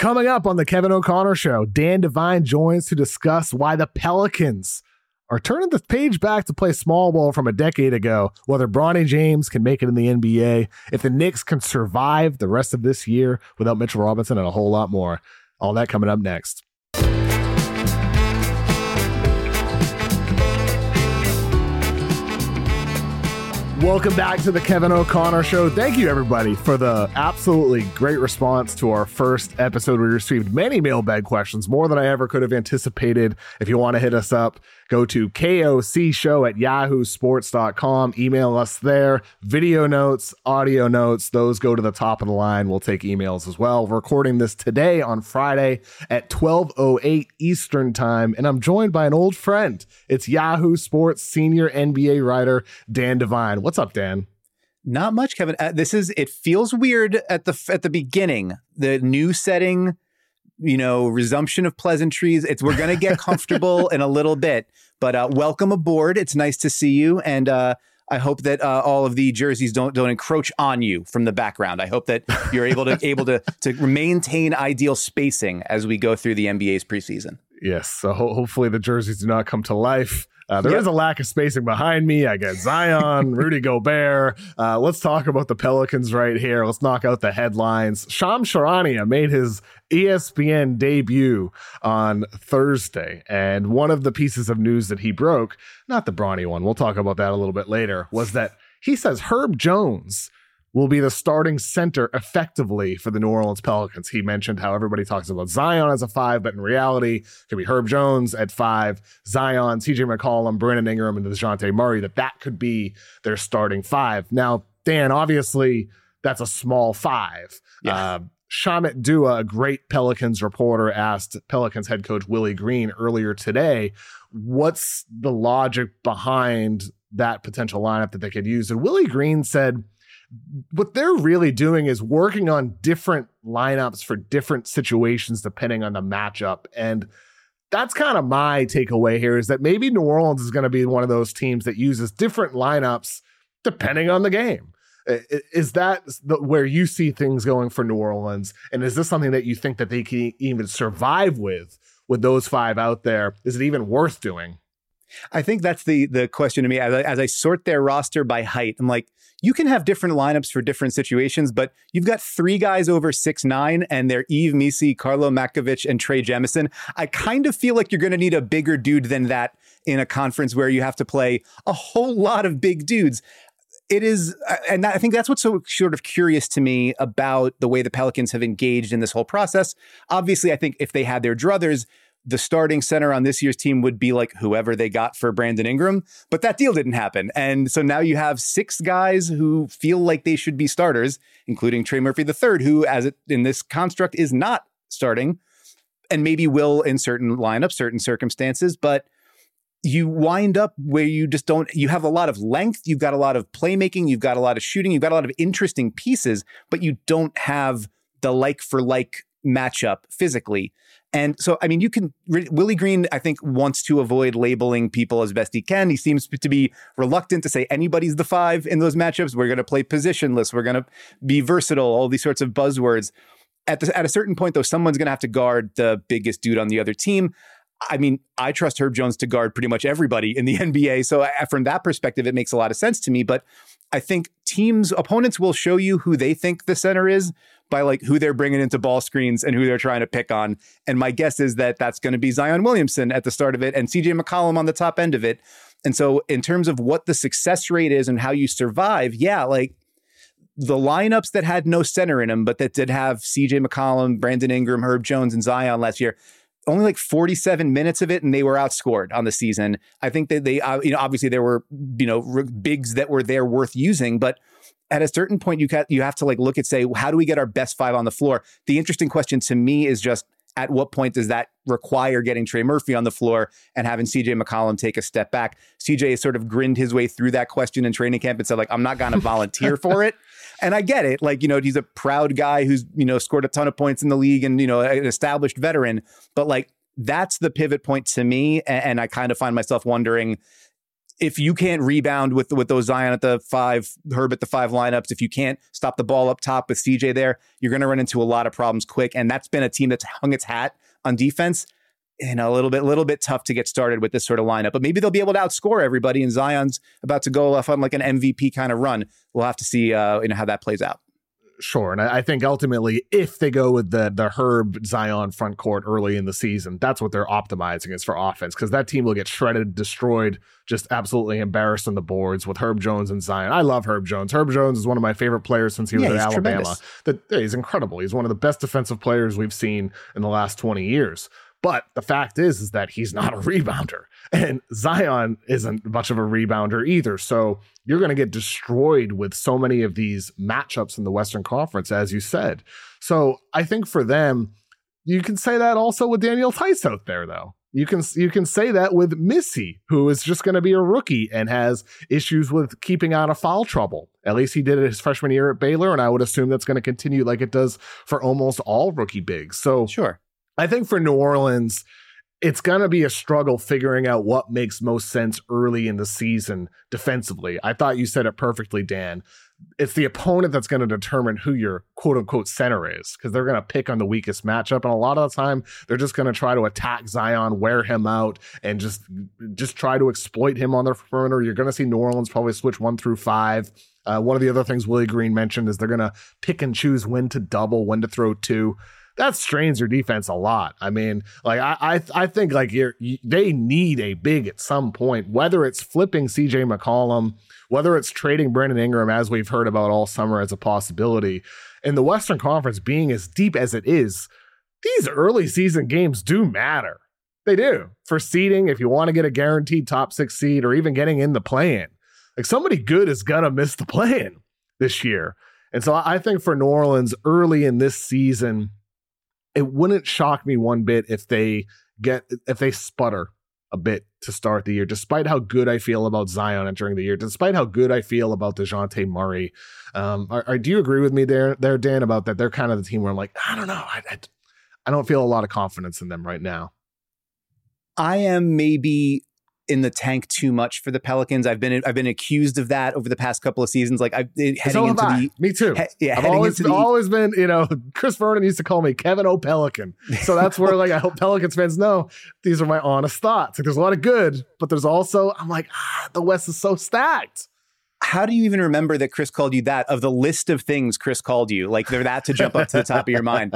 Coming up on the Kevin O'Connor Show, Dan Devine joins to discuss why the Pelicans are turning the page back to play small ball from a decade ago, whether Bronny James can make it in the NBA, if the Knicks can survive the rest of this year without Mitchell Robinson, and a whole lot more. All that coming up next. Welcome back to the Kevin O'Connor Show. Thank you, everybody, for the absolutely great response to our first episode. We received many mailbag questions, more than I ever could have anticipated. If you want to hit us up, go to kocshow@yahoosports.com. Email us there. Video notes, audio notes, those go to the top of the line. We'll take emails as well. We're recording this today on Friday at 12:08 Eastern Time, and I'm joined by an old friend. It's Yahoo Sports senior NBA writer, Dan Devine. What's up, Dan? Not much, Kevin. It feels weird at the beginning. The new setting, resumption of pleasantries. We're going to get comfortable in a little bit, but welcome aboard. It's nice to see you. And I hope that all of the jerseys don't encroach on you from the background. I hope that you're able to maintain ideal spacing as we go through the NBA's preseason. Yes. So hopefully the jerseys do not come to life. There is a lack of spacing behind me. I got Zion, Rudy Gobert. Let's talk about the Pelicans right here. Let's knock out the headlines. Shams Charania made his ESPN debut on Thursday. And one of the pieces of news that he broke, not the Bronny one, we'll talk about that a little bit later, was that he says Herb Jones will be the starting center effectively for the New Orleans Pelicans. He mentioned how everybody talks about Zion as a 5, but in reality, it could be Herb Jones at 5, Zion, CJ McCollum, Brandon Ingram, and DeJounte Murray, that could be their starting 5. Now, Dan, obviously, that's a small 5. Yeah. Shamit Dua, a great Pelicans reporter, asked Pelicans head coach Willie Green earlier today, what's the logic behind that potential lineup that they could use? And Willie Green said, what they're really doing is working on different lineups for different situations depending on the matchup. And that's kind of my takeaway here, is that maybe New Orleans is going to be one of those teams that uses different lineups depending on the game. Is that where you see things going for New Orleans? And is this something that you think that they can even survive with those 5 out there? Is it even worth doing? I think that's the question to me. As I sort their roster by height, I'm like, you can have different lineups for different situations, but you've got 3 guys over 6'9", and they're Yves Missi, Carlo Makovic, and Trey Jemison. I kind of feel like you're going to need a bigger dude than that in a conference where you have to play a whole lot of big dudes. It is, and I think that's what's so sort of curious to me about the way the Pelicans have engaged in this whole process. Obviously, I think if they had their druthers, the starting center on this year's team would be like whoever they got for Brandon Ingram, but that deal didn't happen. And so now you have 6 guys who feel like they should be starters, including Trey Murphy III, who in this construct is not starting and maybe will in certain lineups, certain circumstances, but you wind up where you have a lot of length, you've got a lot of playmaking, you've got a lot of shooting, you've got a lot of interesting pieces, but you don't have the like for like matchup physically. And so, I mean, Willie Green, I think, wants to avoid labeling people as best he can. He seems to be reluctant to say anybody's the 5 in those matchups. We're going to play positionless. We're going to be versatile, all these sorts of buzzwords. At a certain point, though, someone's going to have to guard the biggest dude on the other team. I mean, I trust Herb Jones to guard pretty much everybody in the NBA. So from that perspective, it makes a lot of sense to me. But I think opponents will show you who they think the center is by like who they're bringing into ball screens and who they're trying to pick on. And my guess is that that's going to be Zion Williamson at the start of it and CJ McCollum on the top end of it. And so in terms of what the success rate is and how you survive, like the lineups that had no center in them, but that did have CJ McCollum, Brandon Ingram, Herb Jones, and Zion last year, only like 47 minutes of it, and they were outscored on the season. I think that they, obviously there were, bigs that were there worth using, but at a certain point, you have to like look at, say, how do we get our best 5 on the floor? The interesting question to me is just, at what point does that require getting Trey Murphy on the floor and having CJ McCollum take a step back? CJ has sort of grinned his way through that question in training camp and said, like, I'm not going to volunteer for it. And I get it. Like, he's a proud guy who's, scored a ton of points in the league and, an established veteran. But like, that's the pivot point to me. And I kind of find myself wondering, if you can't rebound with those Zion at the 5, Herb at the 5 lineups, if you can't stop the ball up top with CJ there, you're going to run into a lot of problems quick. And that's been a team that's hung its hat on defense. And a little bit tough to get started with this sort of lineup, but maybe they'll be able to outscore everybody. And Zion's about to go off on like an MVP kind of run. We'll have to see how that plays out. Sure. And I think ultimately, if they go with the Herb Zion front court early in the season, that's what they're optimizing is for offense, because that team will get shredded, destroyed, just absolutely embarrassed on the boards with Herb Jones and Zion. I love Herb Jones. Herb Jones is one of my favorite players since he was at Alabama. He's incredible. He's one of the best defensive players we've seen in the last 20 years. But the fact is that he's not a rebounder, and Zion isn't much of a rebounder either. So you're going to get destroyed with so many of these matchups in the Western Conference, as you said. So I think for them, you can say that also with Daniel Theis out there, though. You can say that with Missy, who is just going to be a rookie and has issues with keeping out of foul trouble. At least he did it his freshman year at Baylor, and I would assume that's going to continue like it does for almost all rookie bigs. So sure. I think for New Orleans, it's going to be a struggle figuring out what makes most sense early in the season defensively. I thought you said it perfectly, Dan. It's the opponent that's going to determine who your quote-unquote center is, because they're going to pick on the weakest matchup. And a lot of the time, they're just going to try to attack Zion, wear him out, and just try to exploit him on the perimeter. You're going to see New Orleans probably switch 1 through 5. One of the other things Willie Green mentioned is they're going to pick and choose when to double, when to throw 2. That strains your defense a lot. I mean, like I think like they need a big at some point, whether it's flipping CJ McCollum, whether it's trading Brandon Ingram, as we've heard about all summer as a possibility. In the Western Conference being as deep as it is, these early season games do matter. They do. For seeding, if you want to get a guaranteed top 6 seed or even getting in the play-in. Like somebody good is going to miss the play-in this year. And so I think for New Orleans early in this season, it wouldn't shock me one bit if they sputter a bit to start the year, despite how good I feel about Zion entering the year, despite how good I feel about DeJounte Murray. Do you agree with me there, Dan, about that? They're kind of the team where I'm like, I don't know. I don't feel a lot of confidence in them right now. I am maybe in the tank too much for the Pelicans. I've been accused of that over the past couple of seasons. Like me too. I've always been, Chris Vernon used to call me Kevin O. Pelican. So that's where like I hope Pelicans fans know these are my honest thoughts. Like there's a lot of good, but there's also I'm like the West is so stacked. How do you even remember that Chris called you that of the list of things Chris called you? Like they're that to jump up to the top of your mind.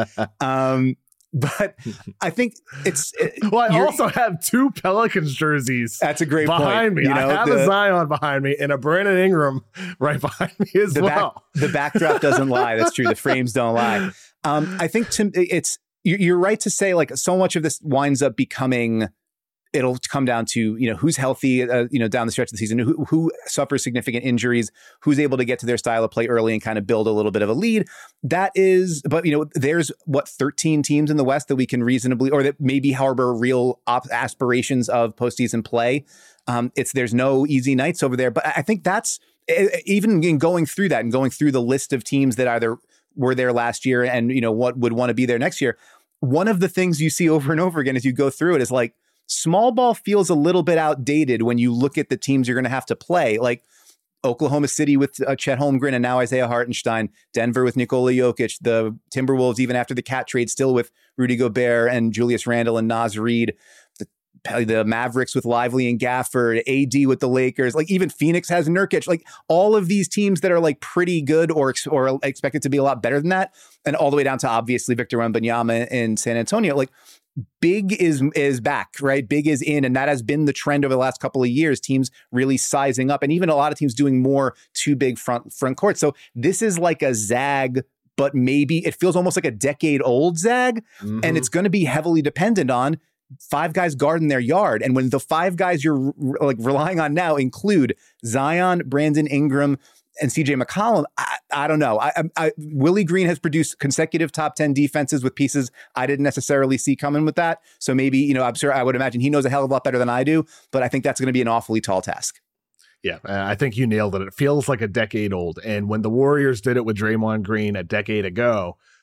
But I think I also have 2 Pelicans jerseys. That's a great behind point. me. I have a Zion behind me and a Brandon Ingram right behind me as well. The backdrop doesn't lie. That's true. The frames don't lie. I think you're right to say like so much of this winds up becoming. It'll come down to, who's healthy, down the stretch of the season, who suffers significant injuries, who's able to get to their style of play early and kind of build a little bit of a lead. But there's 13 teams in the West that we can reasonably, or that maybe harbor real aspirations of postseason play. There's no easy nights over there. But I think that's, even in going through that and going through the list of teams that either were there last year and, what would want to be there next year. One of the things you see over and over again as you go through it is like, small ball feels a little bit outdated when you look at the teams you're going to have to play, like Oklahoma City with Chet Holmgren and now Isaiah Hartenstein, Denver with Nikola Jokic, the Timberwolves, even after the Cat trade, still with Rudy Gobert and Julius Randle and Naz Reid, the Mavericks with Lively and Gafford, AD with the Lakers, like even Phoenix has Nurkic, like all of these teams that are like pretty good or expected to be a lot better than that. And all the way down to obviously Victor Wembanyama in San Antonio, like big is back, right? Big is in. And that has been the trend over the last couple of years, teams really sizing up and even a lot of teams doing more too big front court. So this is like a zag, but maybe it feels almost like a decade old zag. Mm-hmm. And it's going to be heavily dependent on 5 guys guarding their yard. And when the 5 guys you're like relying on now include Zion, Brandon Ingram, and CJ McCollum, I don't know. Willie Green has produced consecutive top 10 defenses with pieces I didn't necessarily see coming with that. So maybe, I'm sure I would imagine he knows a hell of a lot better than I do, but I think that's going to be an awfully tall task. Yeah, I think you nailed it. It feels like a decade old. And when the Warriors did it with Draymond Green a decade ago,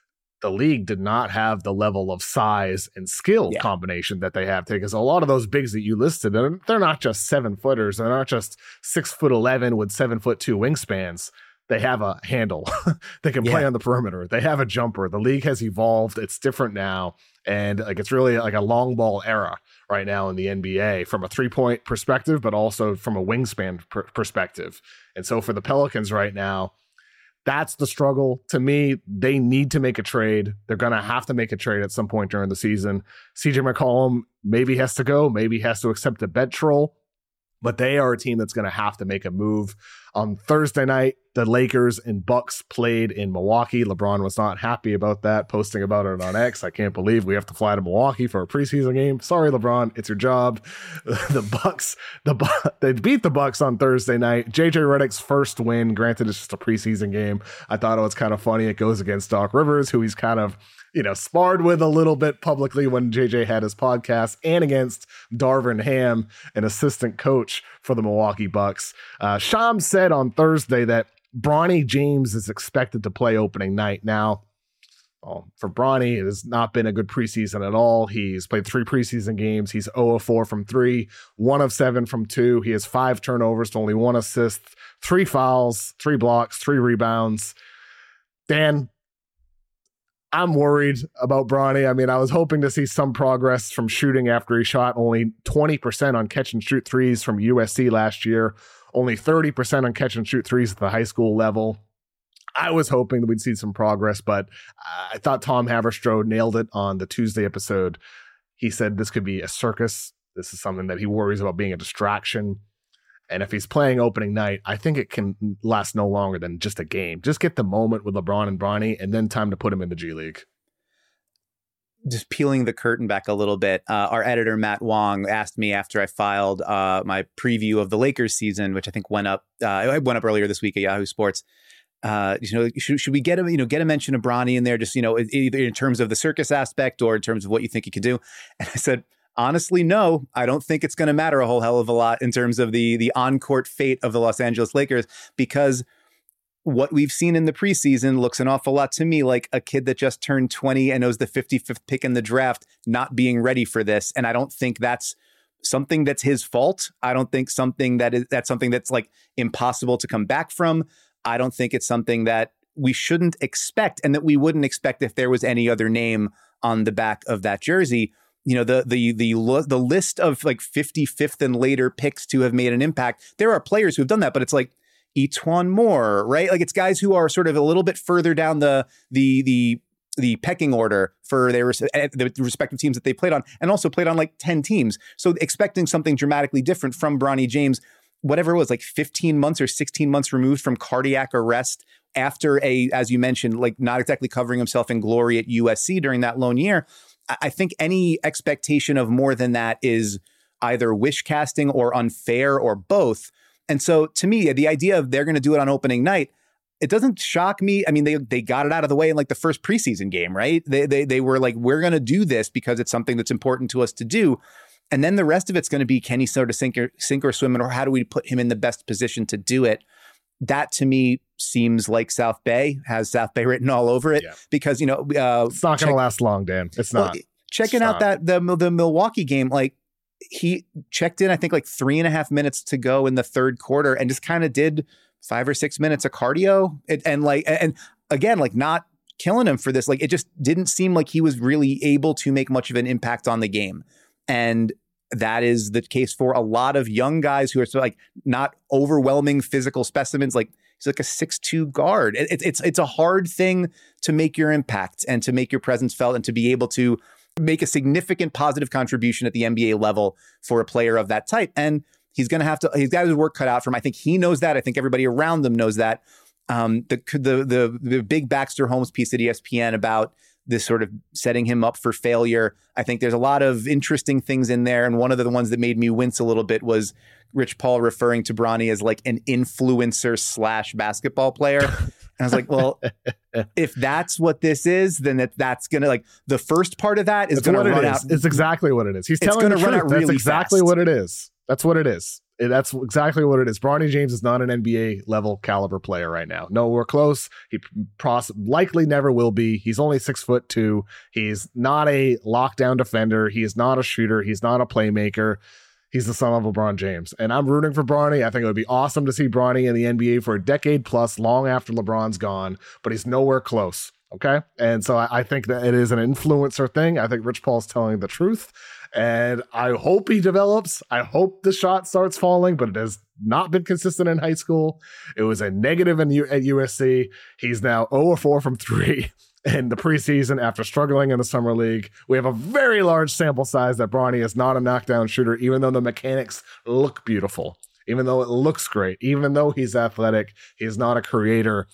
the league did not have the level of size and skill combination that they have today. Because a lot of those bigs that you listed, they're not just 7-footers. They're not just 6'11" with 7'2" wingspans. They have a handle. They can play on the perimeter. They have a jumper. The league has evolved. It's different now. And like it's really like a long ball era right now in the NBA from a 3-point perspective, but also from a wingspan perspective. And so for the Pelicans right now, that's the struggle. To me, they need to make a trade. They're going to have to make a trade at some point during the season. CJ McCollum maybe has to go, maybe has to accept a bet troll, but they are a team that's going to have to make a move. On Thursday night, the Lakers and Bucks played in Milwaukee. LeBron was not happy about that, posting about it on X. I can't believe we have to fly to Milwaukee for a preseason game. Sorry, LeBron, it's your job. They beat the Bucks on Thursday night. JJ Redick's first win. Granted, it's just a preseason game. I thought it was kind of funny. It goes against Doc Rivers, who he's kind of sparred with a little bit publicly when JJ had his podcast, and against Darvin Ham, an assistant coach for the Milwaukee Bucks. Shams said on Thursday that Bronny James is expected to play opening night. Now, for Bronny, it has not been a good preseason at all. He's played 3 preseason games. He's 0 of 4 from 3, 1 of 7 from 2. He has 5 turnovers to only 1 assist, 3 fouls, 3 blocks, 3 rebounds. Dan, I'm worried about Bronny. I mean, I was hoping to see some progress from shooting after he shot only 20% on catch and shoot threes from USC last year, only 30% on catch and shoot threes at the high school level. I was hoping that we'd see some progress, but I thought Tom Haverstraw nailed it on the Tuesday episode. He said this could be a circus. This is something that he worries about being a distraction. And if he's playing opening night, I think it can last no longer than just a game. Just get the moment with LeBron and Bronny, and then time to put him in the G League. Just peeling the curtain back a little bit, our editor, Matt Wong, asked me after I filed my preview of the Lakers season, which I think went up earlier this week at Yahoo Sports. Should we get a mention of Bronny in there, just, either in terms of the circus aspect or in terms of what you think he could do? And I said, honestly, no, I don't think it's going to matter a whole hell of a lot in terms of the on-court fate of the Los Angeles Lakers, because what we've seen in the preseason looks an awful lot to me like a kid that just turned 20 and knows the 55th pick in the draft not being ready for this. And I don't think that's something that's his fault. I don't think that's something that's like impossible to come back from. I don't think it's something that we shouldn't expect and that we wouldn't expect if there was any other name on the back of that jersey. The list of like 55th and later picks to have made an impact. There are players who have done that, but it's like Etuan Moore, right? Like it's guys who are sort of a little bit further down the pecking order for the respective teams that they played on, and also played on like 10 teams. So expecting something dramatically different from Bronny James, whatever it was, like 15 months or 16 months removed from cardiac arrest after as you mentioned, like not exactly covering himself in glory at USC during that lone year. I think any expectation of more than that is either wish casting or unfair or both. And so to me, the idea of they're going to do it on opening night, it doesn't shock me. I mean, they got it out of the way in like the first preseason game, right? They were like, we're going to do this because it's something that's important to us to do. And then the rest of it's going to be, can he sort of sink or swim, or how do we put him in the best position to do it? That to me seems like South Bay has South Bay written all over it, because, it's not going to last long, Dan. It's not. Checking out the Milwaukee game, like he checked in, I think like 3.5 minutes to go in the third quarter and just kind of did 5 or 6 minutes of cardio and again, like not killing him for this. Like it just didn't seem like he was really able to make much of an impact on the game. And that is the case for a lot of young guys who are sort of like not overwhelming physical specimens. Like he's like a 6'2" guard. It's a hard thing to make your impact and to make your presence felt and to be able to make a significant positive contribution at the NBA level for a player of that type. And he's got his work cut out for him. I think he knows that. I think everybody around him knows that. The big Baxter Holmes piece at ESPN about this sort of setting him up for failure, I think there's a lot of interesting things in there. And one of the ones that made me wince a little bit was Rich Paul referring to Bronny as like an influencer / basketball player. And I was like, well, if that's what this is, then that's going to, like, the first part of that is going to run out. It's exactly what it is. He's telling the truth. That's exactly what it is. That's what it is. That's exactly what it is. Bronny James is not an NBA level caliber player right now. Nowhere close. He likely never will be. He's only 6'2". He's not a lockdown defender. He is not a shooter. He's not a playmaker. He's the son of LeBron James. And I'm rooting for Bronny. I think it would be awesome to see Bronny in the NBA for a decade plus, long after LeBron's gone, but he's nowhere close. Okay. And so I think that it is an influencer thing. I think Rich Paul's telling the truth. And I hope he develops. I hope the shot starts falling, but it has not been consistent in high school. It was a negative at USC. He's now 0-4 from 3 in the preseason after struggling in the summer league. We have a very large sample size that Bronny is not a knockdown shooter, even though the mechanics look beautiful, even though it looks great, even though he's athletic. He's not a creator.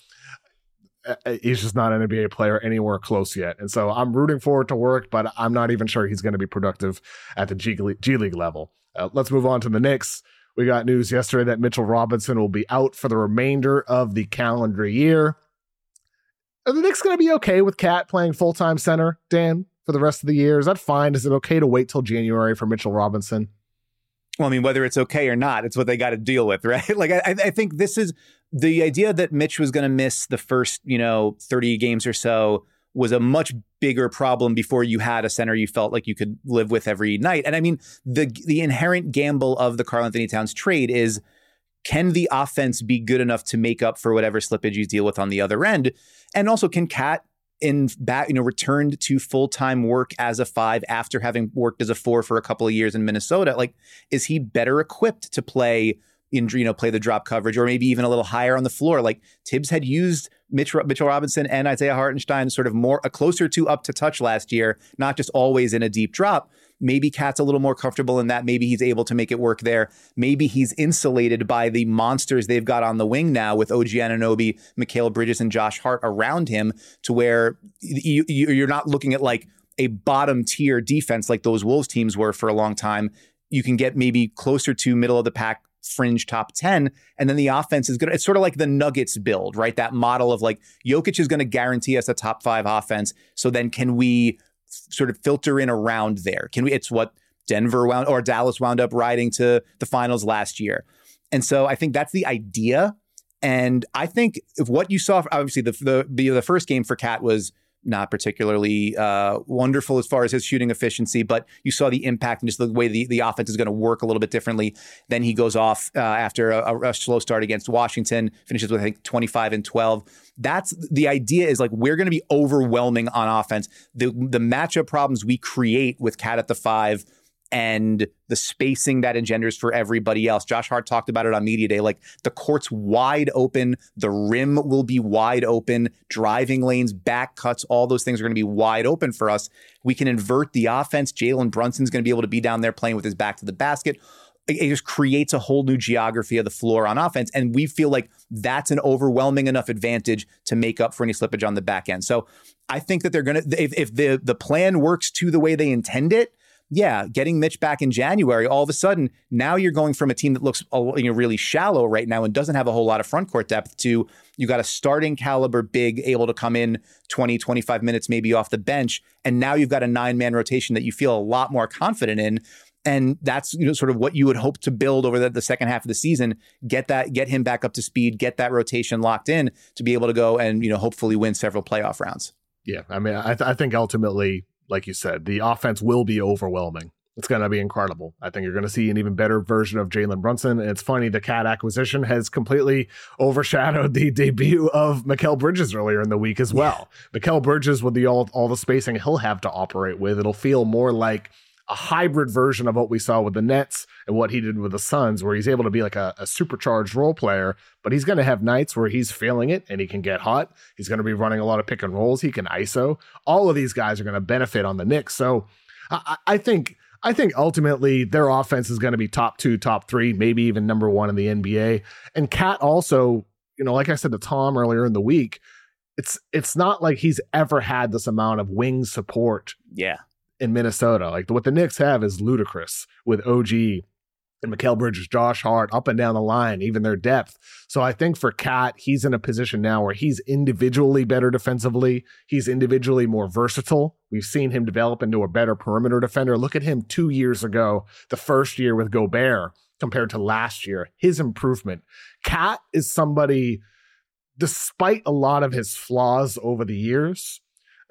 He's just not an NBA player anywhere close yet. And so I'm rooting for it to work, but I'm not even sure he's going to be productive at the G League level. Let's move on to the Knicks. We got news yesterday that Mitchell Robinson will be out for the remainder of the calendar year. Are the Knicks going to be okay with Cat playing full-time center, Dan, for the rest of the year? Is that fine? Is it okay to wait till January for Mitchell Robinson? Well, I mean, whether it's okay or not, it's what they got to deal with, right? Like, I think this is the idea that Mitch was going to miss the first, 30 games or so was a much bigger problem before you had a center you felt like you could live with every night. And I mean, the inherent gamble of the Karl-Anthony Towns trade is, can the offense be good enough to make up for whatever slippage you deal with on the other end? And also, can Cat returned to full-time work as a 5 after having worked as a 4 for a couple of years in Minnesota? Like, is he better equipped to play play the drop coverage, or maybe even a little higher on the floor? Like, Tibbs had used Mitchell Robinson and Isaiah Hartenstein sort of closer to up to touch last year, not just always in a deep drop. Maybe Cat's a little more comfortable in that. Maybe he's able to make it work there. Maybe he's insulated by the monsters they've got on the wing now with OG Anunoby, Mikal Bridges, and Josh Hart around him, to where you're not looking at like a bottom tier defense like those Wolves teams were for a long time. You can get maybe closer to middle of the pack, fringe top 10, and then the offense is going to, it's sort of like the Nuggets build, right? That model of like, Jokic is going to guarantee us a top 5 offense. So then can we sort of filter in around there? It's what Dallas wound up riding to the finals last year. And so I think that's the idea. And I think if what you saw, obviously the first game for Cat was not particularly wonderful as far as his shooting efficiency, but you saw the impact and just the way the offense is going to work a little bit differently. Then he goes off after a slow start against Washington, finishes with, I think, 25 and 12. That's the idea, is like, we're going to be overwhelming on offense. The matchup problems we create with Cat at the 5 and the spacing that engenders for everybody else. Josh Hart talked about it on Media Day. Like, the court's wide open. The rim will be wide open. Driving lanes, back cuts, all those things are going to be wide open for us. We can invert the offense. Jalen Brunson's going to be able to be down there playing with his back to the basket. It just creates a whole new geography of the floor on offense. And we feel like that's an overwhelming enough advantage to make up for any slippage on the back end. So I think that they're going to, if the plan works to the way they intend it, yeah, getting Mitch back in January, all of a sudden, now you're going from a team that looks really shallow right now and doesn't have a whole lot of front court depth to, you got a starting caliber big able to come in 20, 25 minutes maybe off the bench. And now you've got a 9-man rotation that you feel a lot more confident in. And that's sort of what you would hope to build over the second half of the season. Get him back up to speed, get that rotation locked in to be able to go and hopefully win several playoff rounds. Yeah, I mean, I think ultimately, like you said, the offense will be overwhelming. It's going to be incredible. I think you're going to see an even better version of Jalen Brunson. And it's funny, the Cat acquisition has completely overshadowed the debut of Mikal Bridges earlier in the week as well. Yeah. Mikal Bridges, with all the spacing he'll have to operate with, it'll feel more like a hybrid version of what we saw with the Nets and what he did with the Suns, where he's able to be like a supercharged role player, but he's going to have nights where he's feeling it and he can get hot. He's going to be running a lot of pick and rolls. He can ISO. All of these guys are going to benefit on the Knicks. So I think ultimately their offense is going to be top 2, top 3, maybe even number 1 in the NBA. And Cat also, like I said to Tom earlier in the week, it's not like he's ever had this amount of wing support. Yeah. In Minnesota. Like, what the Knicks have is ludicrous with OG and Mikal Bridges, Josh Hart, up and down the line, even their depth. So I think for Cat, he's in a position now where he's individually better defensively. He's individually more versatile. We've seen him develop into a better perimeter defender. Look at him 2 years ago, the first year with Gobert compared to last year. His improvement. Cat is somebody, despite a lot of his flaws over the years,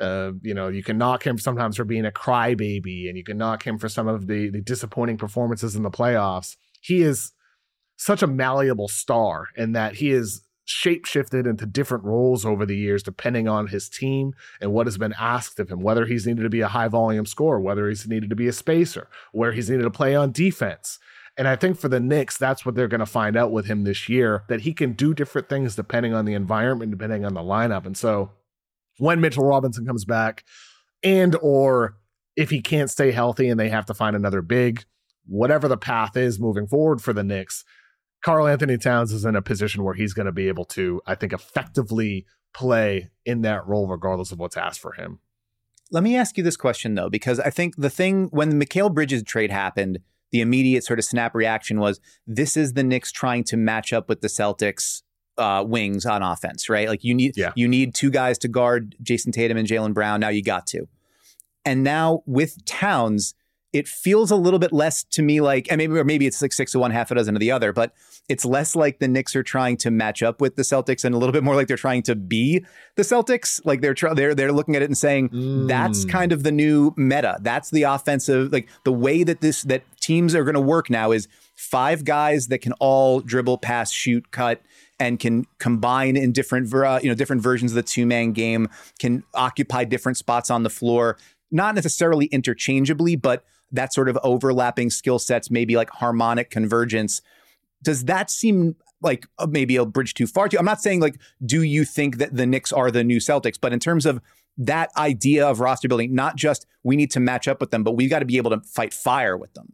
you can knock him sometimes for being a crybaby, and you can knock him for some of the disappointing performances in the playoffs. He is such a malleable star in that he is shapeshifted into different roles over the years, depending on his team and what has been asked of him, whether he's needed to be a high volume scorer, whether he's needed to be a spacer, where he's needed to play on defense. And I think for the Knicks, that's what they're going to find out with him this year, that he can do different things depending on the environment, depending on the lineup. And so when Mitchell Robinson comes back, and or if he can't stay healthy and they have to find another big, whatever the path is moving forward for the Knicks, Karl-Anthony Towns is in a position where he's going to be able to, I think, effectively play in that role regardless of what's asked for him. Let me ask you this question, though, because I think the thing, when the Mikal Bridges trade happened, the immediate sort of snap reaction was, this is the Knicks trying to match up with the Celtics wings on offense, right? Like you need two guys to guard Jason Tatum and Jaylen Brown. Now you got to. And now with Towns, it feels a little bit less to me like, and maybe it's like 6 of one, half a dozen of the other, but it's less like the Knicks are trying to match up with the Celtics and a little bit more like they're trying to be the Celtics. Like they're looking at it and saying, that's kind of the new meta. That's the offensive, like the way that that teams are going to work now is 5 guys that can all dribble, pass, shoot, cut, and can combine in different versions of the 2-man game, can occupy different spots on the floor, not necessarily interchangeably, but that sort of overlapping skill sets, maybe like harmonic convergence. Does that seem like maybe a bridge too far? I'm not saying like, do you think that the Knicks are the new Celtics, but in terms of that idea of roster building, not just we need to match up with them, but we've got to be able to fight fire with them.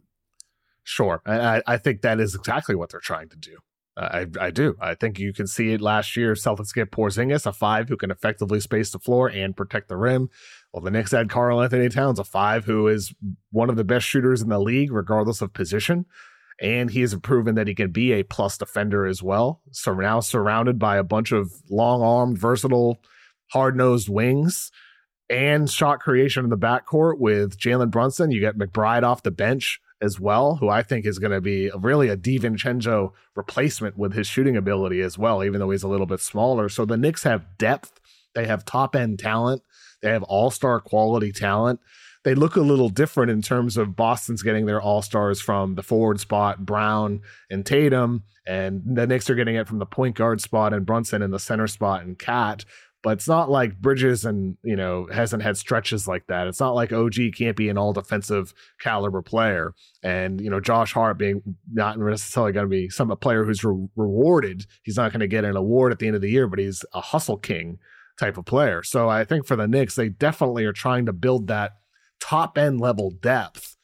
Sure. I think that is exactly what they're trying to do. I do. I think you can see it last year. Celtics get Porzingis, a 5 who can effectively space the floor and protect the rim. Well, the Knicks had Karl-Anthony Towns, a 5 who is one of the best shooters in the league, regardless of position. And he has proven that he can be a plus defender as well. So now surrounded by a bunch of long-armed, versatile, hard-nosed wings and shot creation in the backcourt with Jalen Brunson. You get McBride off the bench as well, who I think is going to be really a DiVincenzo replacement with his shooting ability as well, even though he's a little bit smaller. So the Knicks have depth. They have top-end talent. They have all-star quality talent. They look a little different in terms of Boston's getting their all-stars from the forward spot, Brown and Tatum, and the Knicks are getting it from the point guard spot and Brunson in the center spot and Cat. But it's not like Bridges and, hasn't had stretches like that. It's not like OG can't be an all defensive caliber player. And, Josh Hart being not necessarily going to be a player who's rewarded. He's not going to get an award at the end of the year, but he's a hustle king type of player. So I think for the Knicks, they definitely are trying to build that top end level depth,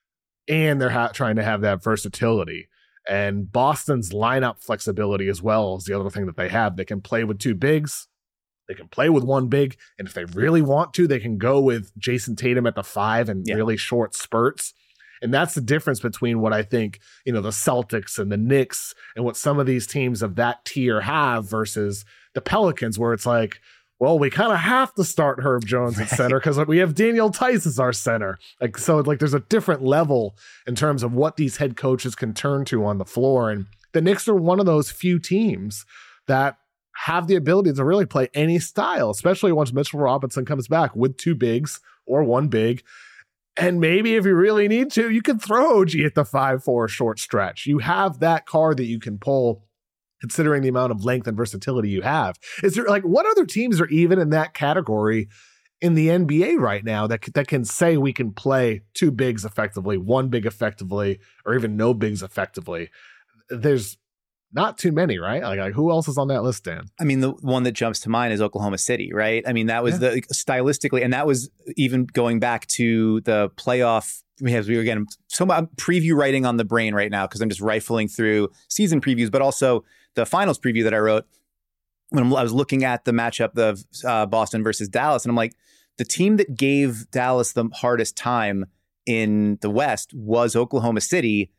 and they're trying to have that versatility. And Boston's lineup flexibility as well is the other thing that they have. They can play with 2 bigs. They can play with 1 big, and if they really want to, they can go with Jason Tatum at the 5 and really short spurts. And that's the difference between what I think, the Celtics and the Knicks and what some of these teams of that tier have versus the Pelicans, where it's like, well, we kind of have to start Herb Jones at center because we have Daniel Tice as our center. So there's a different level in terms of what these head coaches can turn to on the floor. And the Knicks are one of those few teams that have the ability to really play any style, especially once Mitchell Robinson comes back with 2 bigs or 1 big. And maybe if you really need to, you can throw OG at the 5 for a short stretch. You have that card that you can pull, considering the amount of length and versatility you have. Is there what other teams are even in that category in the NBA right now that can say we can play 2 bigs effectively, 1 big effectively, or even no bigs effectively? There's not too many, right? Like who else is on that list, Dan? I mean, the one that jumps to mind is Oklahoma City, right? I mean, that was stylistically, and that was even going back to the playoff. We were again, I'm preview writing on the brain right now because I'm just rifling through season previews, but also the finals preview that I wrote when I was looking at the matchup of Boston versus Dallas. And I'm like, the team that gave Dallas the hardest time in the West was Oklahoma City.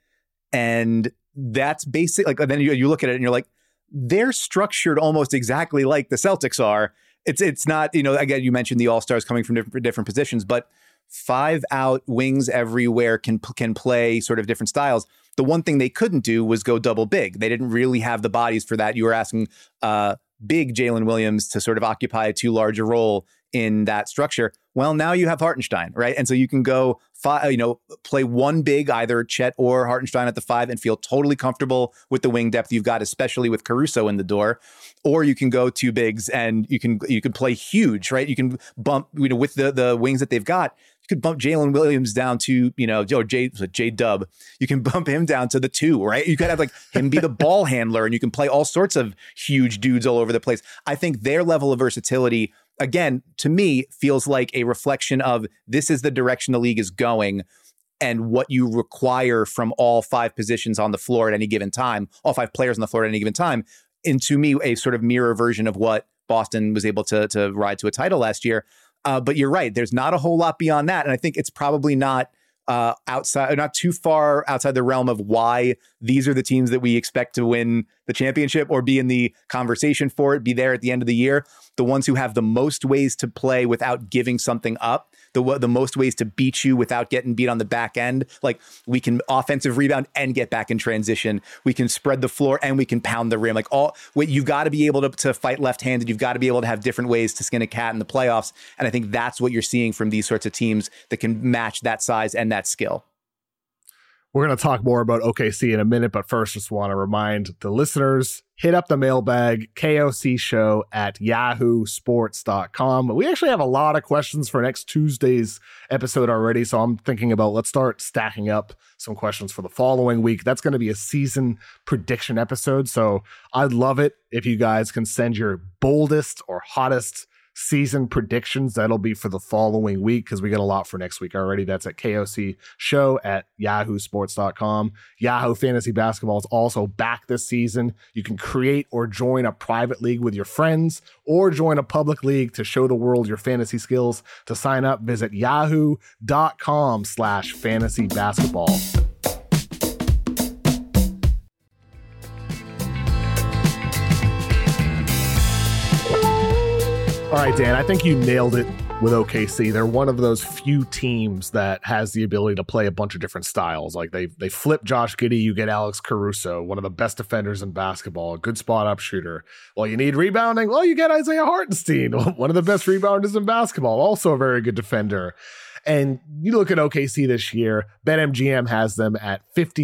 And that's basic. Like, then you look at it and you're like, they're structured almost exactly like the Celtics are. It's not, again, you mentioned the All-Stars coming from different positions, but 5 out wings everywhere can play sort of different styles. The one thing they couldn't do was go double big. They didn't really have the bodies for that. You were asking big Jalen Williams to sort of occupy too large a role in that structure. Well, now you have Hartenstein, right? And so you can go play one big, either Chet or Hartenstein at the 5, and feel totally comfortable with the wing depth you've got, especially with Caruso in the door. Or you can go 2 bigs and you can play huge, right? You can bump, with the wings that they've got, you could bump Jalen Williams down to, J Dub. You can bump him down to the 2, right? You could have like him be the ball handler, and you can play all sorts of huge dudes all over the place. I think their level of versatility, again, to me, feels like a reflection of this is the direction the league is going and what you require from all 5 positions on the floor at any given time, all 5 players on the floor at any given time. And to me, a sort of mirror version of what Boston was able to ride to a title last year. But you're right. There's not a whole lot beyond that. And I think it's probably not not too far outside the realm of why these are the teams that we expect to win the championship or be in the conversation for it, be there at the end of the year. The ones who have the most ways to play without giving something up, the most ways to beat you without getting beat on the back end. Like, we can offensive rebound and get back in transition. We can spread the floor and we can pound the rim. Like, you've got to be able to fight left-handed. You've got to be able to have different ways to skin a cat in the playoffs. And I think that's what you're seeing from these sorts of teams that can match that size and that skill. We're going to talk more about OKC in a minute, but first, just want to remind the listeners, hit up the mailbag, kocshow@yahoosports.com. We actually have a lot of questions for next Tuesday's episode already, so I'm thinking about let's start stacking up some questions for the following week. That's going to be a season prediction episode, so I'd love it if you guys can send your boldest or hottest season predictions. That'll be for the following week because we got a lot for next week already. That's at kocshow@yahoosports.com. Yahoo Fantasy Basketball is also back this season. You can create or join a private league with your friends or join a public league to show the world your fantasy skills. To sign up, visit yahoo.com/fantasy basketball. All right, Dan, I think you nailed it with OKC. They're one of those few teams that has the ability to play a bunch of different styles. Like they flip Josh Giddey, you get Alex Caruso, one of the best defenders in basketball, a good spot-up shooter. Well, you need rebounding? Well, you get Isaiah Hartenstein, one of the best rebounders in basketball, also a very good defender. And you look at OKC this year, BetMGM has them at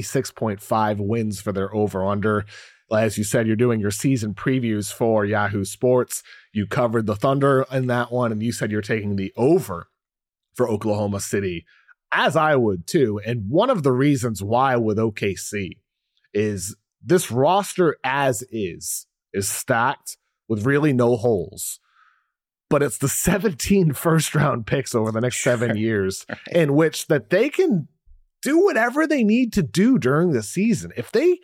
56.5 wins for their over-under. As you said, you're doing your season previews for Yahoo Sports. You covered the Thunder in that one, and you said you're taking the over for Oklahoma City, as I would too. And one of the reasons why with OKC is this roster as is stacked with really no holes. But it's the 17 first-round picks over the next 7 years in which that they can do whatever they need to do during the season. If they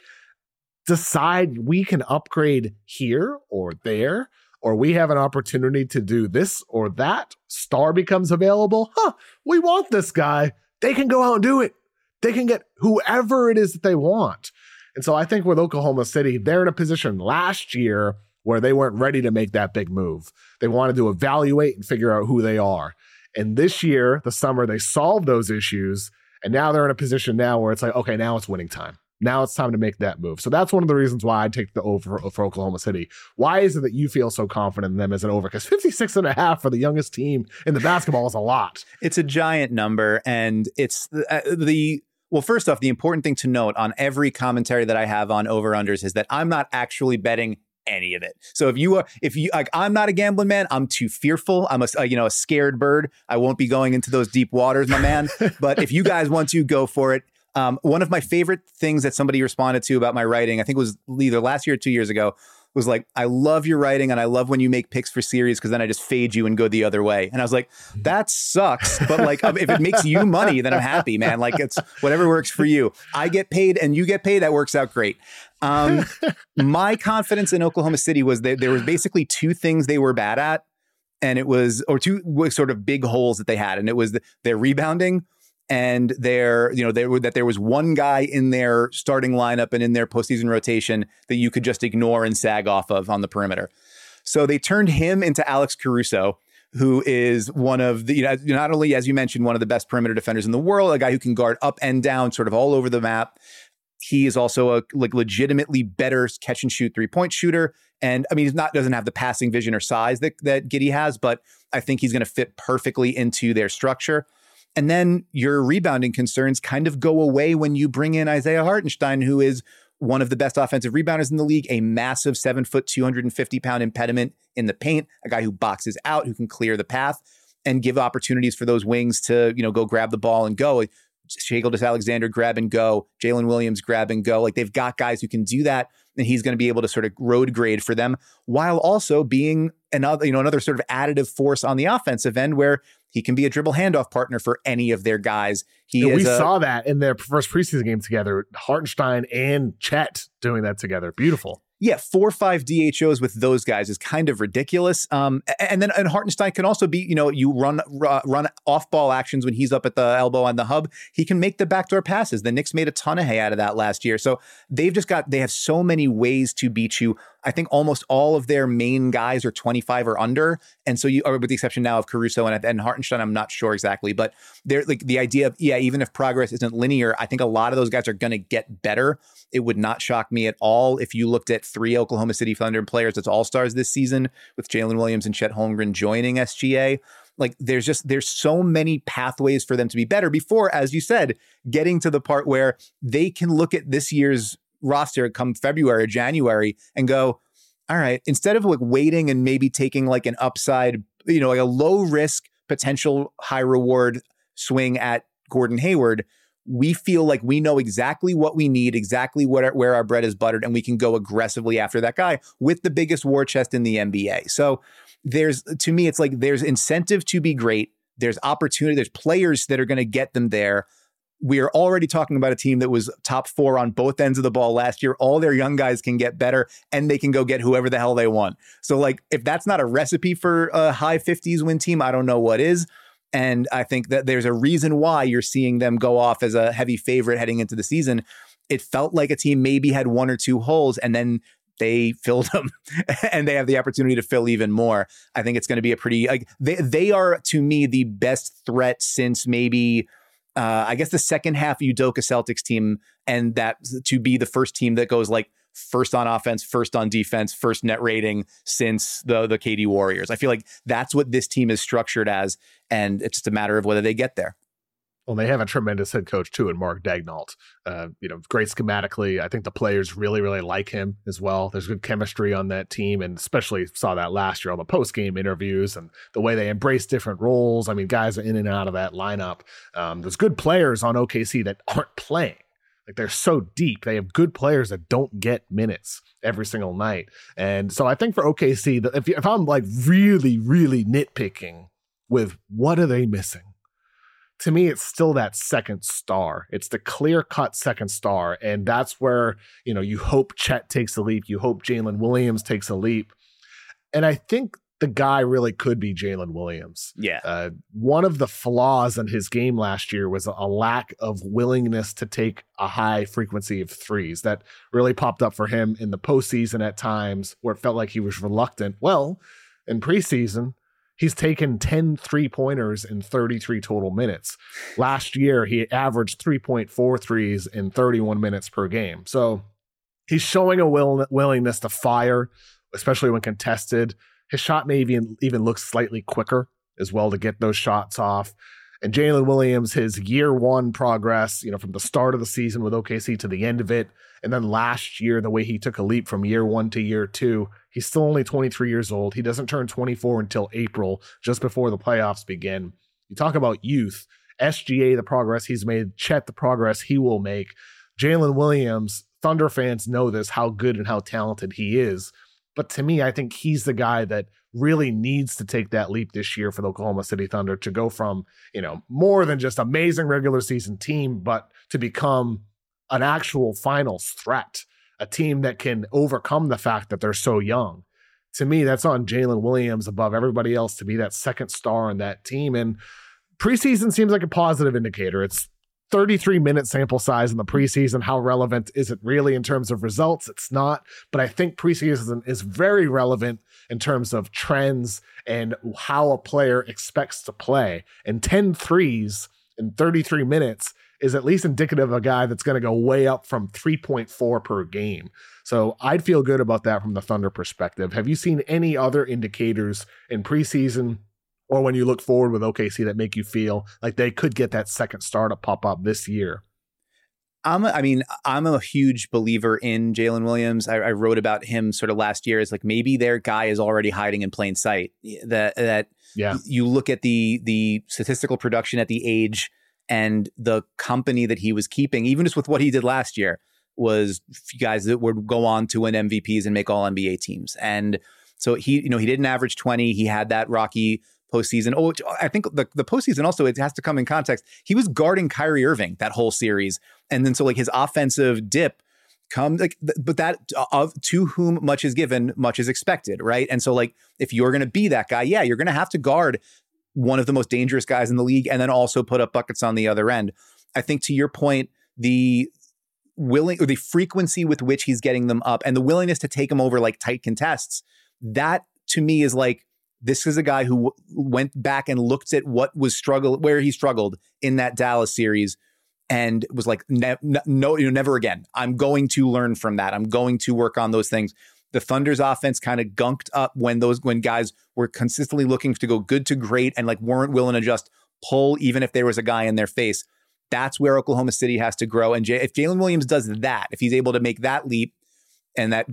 decide we can upgrade here or there, or we have an opportunity to do this or that, star becomes available, we want this guy, they can go out and do it. They can get whoever it is that they want. And so I think with Oklahoma City, they're in a position last year where they weren't ready to make that big move. They wanted to evaluate and figure out who they are. And this year, the summer, they solved those issues, and now they're in a position now where it's like, okay, now it's winning time. Now it's time to make that move. So that's one of the reasons why I take the over for Oklahoma City. Why is it that you feel so confident in them as an over? Because 56.5 for the youngest team in the basketball is a lot. It's a giant number. And it's well, first off, the important thing to note on every commentary that I have on over-unders is that I'm not actually betting any of it. So if you like, I'm not a gambling man. I'm too fearful. I'm a scared bird. I won't be going into those deep waters, my man. But if you guys want to, go for it. One of my favorite things that somebody responded to about my writing, I think it was either last year or 2 years ago, was like, I love your writing and I love when you make picks for series because then I just fade you and go the other way. And I was like, that sucks. But like, if it makes you money, then I'm happy, man. Like, it's whatever works for you. I get paid and you get paid. That works out great. My confidence in Oklahoma City was that there was basically 2 things they were bad at. And it was, or 2 sort of big holes that they had. And it was their rebounding and there was one guy in their starting lineup and in their postseason rotation that you could just ignore and sag off of on the perimeter. So they turned him into Alex Caruso, who is one of the, not only, as you mentioned, one of the best perimeter defenders in the world, a guy who can guard up and down sort of all over the map. He is also a legitimately better catch and shoot 3-point shooter. And I mean, doesn't have the passing vision or size that Giddey has, but I think he's going to fit perfectly into their structure. And then your rebounding concerns kind of go away when you bring in Isaiah Hartenstein, who is one of the best offensive rebounders in the league, a massive 7 foot, 250-pound impediment in the paint, a guy who boxes out, who can clear the path and give opportunities for those wings to, go grab the ball and go. Shai Gilgeous-Alexander grab and go, Jalen Williams grab and go. Like, they've got guys who can do that, and he's going to be able to sort of road grade for them while also being another sort of additive force on the offensive end where he can be a dribble handoff partner for any of their guys. We saw that in their first preseason game together, Hartenstein and Chet doing that together. Beautiful. Yeah, 4 or 5 DHOs with those guys is kind of ridiculous. And Hartenstein can also be, you run off ball actions when he's up at the elbow on the hub. He can make the backdoor passes. The Knicks made a ton of hay out of that last year. So they have so many ways to beat you. I think almost all of their main guys are 25 or under. And so with the exception now of Caruso and Hartenstein, I'm not sure exactly, but they're like the idea of, even if progress isn't linear, I think a lot of those guys are going to get better. It would not shock me at all if you looked at 3 Oklahoma City Thunder players as all-stars this season with Jalen Williams and Chet Holmgren joining SGA. Like there's so many pathways for them to be better before, as you said, getting to the part where they can look at this year's roster come February or January and go, all right, instead of like waiting and maybe taking like an upside, like a low risk, potential high reward swing at Gordon Hayward, we feel like we know exactly what we need, exactly where our bread is buttered, and we can go aggressively after that guy with the biggest war chest in the NBA. So to me, it's like there's incentive to be great. There's opportunity. There's players that are going to get them there. We are already talking about a team that was top 4 on both ends of the ball last year. All their young guys can get better, and they can go get whoever the hell they want. So like, if that's not a recipe for a high 50s win team, I don't know what is. And I think that there's a reason why you're seeing them go off as a heavy favorite heading into the season. It felt like a team maybe had 1 or 2 holes, and then they filled them and they have the opportunity to fill even more. I think it's going to be a pretty, they are, to me, the best threat since maybe, I guess the second half Udoka Celtics team, and that to be the first team that goes like first on offense, first on defense, first net rating since the KD Warriors. I feel like that's what this team is structured as, and it's just a matter of whether they get there. Well, they have a tremendous head coach too in Mark Daigneault. Great schematically. I think the players really, really like him as well. There's good chemistry on that team, and especially saw that last year on the post-game interviews and the way they embrace different roles. I mean, guys are in and out of that lineup. There's good players on OKC that aren't playing. Like, they're so deep. They have good players that don't get minutes every single night. And so I think for OKC, if I'm like really, really nitpicking with what are they missing, to me, it's still that second star. It's the clear-cut second star, and that's where, you hope Chet takes a leap. You hope Jalen Williams takes a leap. And I think the guy really could be Jalen Williams. Yeah. One of the flaws in his game last year was a lack of willingness to take a high frequency of threes. That really popped up for him in the postseason at times where it felt like he was reluctant. Well, in preseason, he's taken 10 3-pointers in 33 total minutes. Last year, he averaged 3.4 threes in 31 minutes per game. So he's showing a willingness to fire, especially when contested. His shot may even look slightly quicker as well to get those shots off. And Jalen Williams, his year 1 progress, from the start of the season with OKC to the end of it, and then last year, the way he took a leap from year 1 to year 2, he's still only 23 years old. He doesn't turn 24 until April, just before the playoffs begin. You talk about youth, SGA, the progress he's made, Chet, the progress he will make. Jalen Williams, Thunder fans know this, how good and how talented he is. But to me, I think he's the guy that really needs to take that leap this year for the Oklahoma City Thunder to go from, more than just amazing regular season team, but to become an actual finals threat, a team that can overcome the fact that they're so young. To me, that's on Jalen Williams above everybody else to be that second star on that team. And preseason seems like a positive indicator. It's 33-minute sample size in the preseason. How relevant is it really in terms of results? It's not. But I think preseason is very relevant in terms of trends and how a player expects to play. And 10 threes in 33 minutes is at least indicative of a guy that's going to go way up from 3.4 per game. So I'd feel good about that from the Thunder perspective. Have you seen any other indicators in preseason or when you look forward with OKC that make you feel like they could get that second star to pop up this year? I'm a huge believer in Jalen Williams. I wrote about him sort of last year as like maybe their guy is already hiding in plain sight. That you look at the statistical production at the age and the company that he was keeping, even just with what he did last year, was guys that would go on to win MVPs and make all NBA teams. And so he didn't average 20. He had that rocky postseason. Oh, I think the postseason also, it has to come in context. He was guarding Kyrie Irving that whole series. And then so like his offensive dip but that to whom much is given, much is expected, right? And so like if you're going to be that guy, you're going to have to guard one of the most dangerous guys in the league and then also put up buckets on the other end. I think to your point, the frequency with which he's getting them up and the willingness to take them over like tight contests, that to me is like, this is a guy who went back and looked at where he struggled in that Dallas series and was like, never again. I'm going to learn from that. I'm going to work on those things. The Thunder's offense kind of gunked up when guys were consistently looking to go good to great and like weren't willing to just pull even if there was a guy in their face. That's where Oklahoma City has to grow. And if Jalen Williams does that, if he's able to make that leap and that,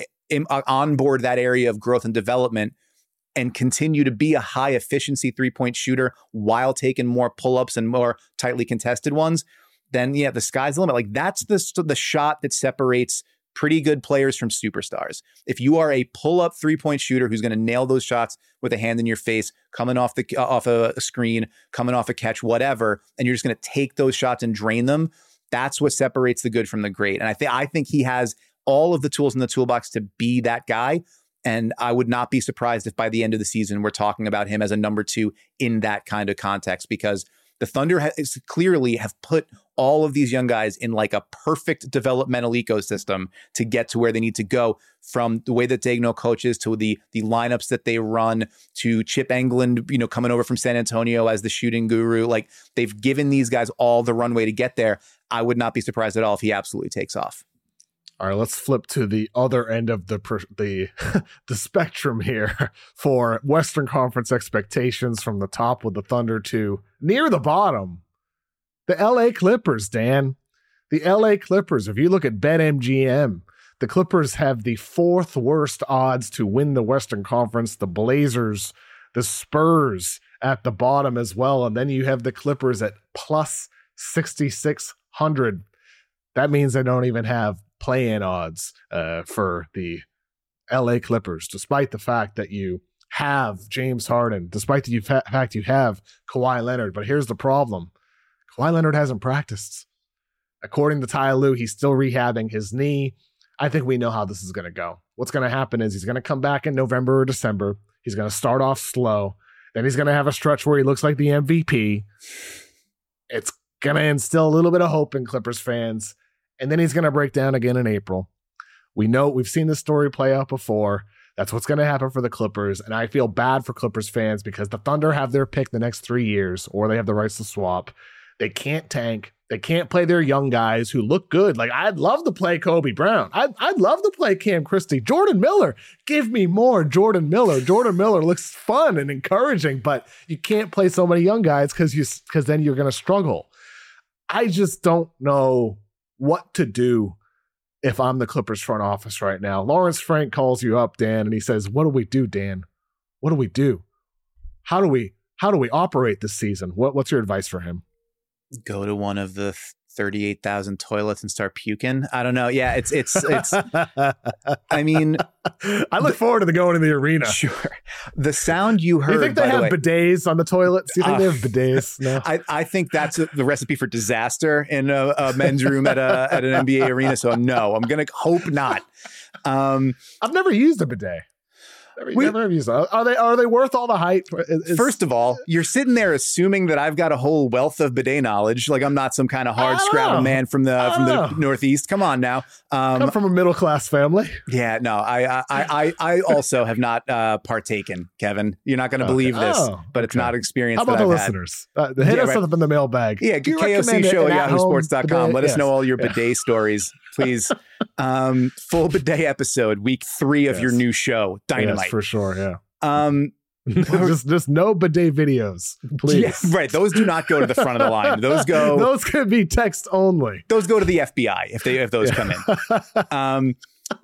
onboard that area of growth and development, and continue to be a high efficiency 3-point shooter while taking more pull-ups and more tightly contested ones, then the sky's the limit. Like that's the shot that separates pretty good players from superstars. If you are a pull-up 3-point shooter who's going to nail those shots with a hand in your face, coming off a screen, coming off a catch, whatever, and you're just going to take those shots and drain them, that's what separates the good from the great. And I think he has all of the tools in the toolbox to be that guy. And I would not be surprised if by the end of the season, we're talking about him as a number 2 in that kind of context, because the Thunder clearly have put all of these young guys in like a perfect developmental ecosystem to get to where they need to go, from the way that Daigneault coaches to the lineups that they run to Chip Engelland, coming over from San Antonio as the shooting guru. Like they've given these guys all the runway to get there. I would not be surprised at all if he absolutely takes off. All right, let's flip to the other end of the spectrum here for Western Conference expectations, from the top with the Thunder to near the bottom. The LA Clippers, Dan. The LA Clippers, if you look at BetMGM, the Clippers have the 4th worst odds to win the Western Conference. The Blazers, the Spurs at the bottom as well. And then you have the Clippers at plus 6,600. That means they don't even have play-in odds for the LA Clippers, despite the fact that you have James Harden, despite the fact you have Kawhi Leonard. But here's the problem. Kawhi Leonard hasn't practiced. According to Ty Lue, he's still rehabbing his knee. I think we know how this is going to go. What's going to happen is he's going to come back in November or December. He's going to start off slow. Then he's going to have a stretch where he looks like the MVP. It's going to instill a little bit of hope in Clippers fans. And then he's going to break down again in April. We've seen this story play out before. That's what's going to happen for the Clippers. And I feel bad for Clippers fans because the Thunder have their pick the next 3 years, or they have the rights to swap. They can't tank. They can't play their young guys who look good. Like, I'd love to play Kobe Brown. I'd love to play Cam Christie. Jordan Miller. Give me more Jordan Miller. Jordan Miller looks fun and encouraging, but you can't play so many young guys because then you're going to struggle. I just don't know what to do if I'm the Clippers front office right now. Lawrence Frank calls you up, Dan, and he says, "What do we do, Dan? What do we do? How do we operate this season?" What's your advice for him? Go to one of the 38,000 toilets and start puking. I don't know. Yeah, it's I mean, I look forward to going to the arena. Sure. The sound you heard. Do you think they have bidets on the toilets? Do you think they have bidets? No. I think that's the recipe for disaster in a men's room at an NBA arena. So no, I'm going to hope not. I've never used a bidet. Never used them. Are they worth all the hype? First of all, you're sitting there assuming that I've got a whole wealth of bidet knowledge. Like I'm not some kind of hard scrabble man from the Northeast. Come on now. Come from a middle class family. Yeah, no, I also have not partaken, Kevin. You're not going to believe this, but it's not experience. How about the listeners? Hit us up in the mailbag. Yeah, KOC show at yahoosports.com. Let us know all your bidet stories, please. Full bidet episode, week 3 of your new show, Dynamite. Yes, for sure, yeah. just no bidet videos, please. Yeah, right. Those do not go to the front of the line. Those could be text only. Those go to the FBI if those come in.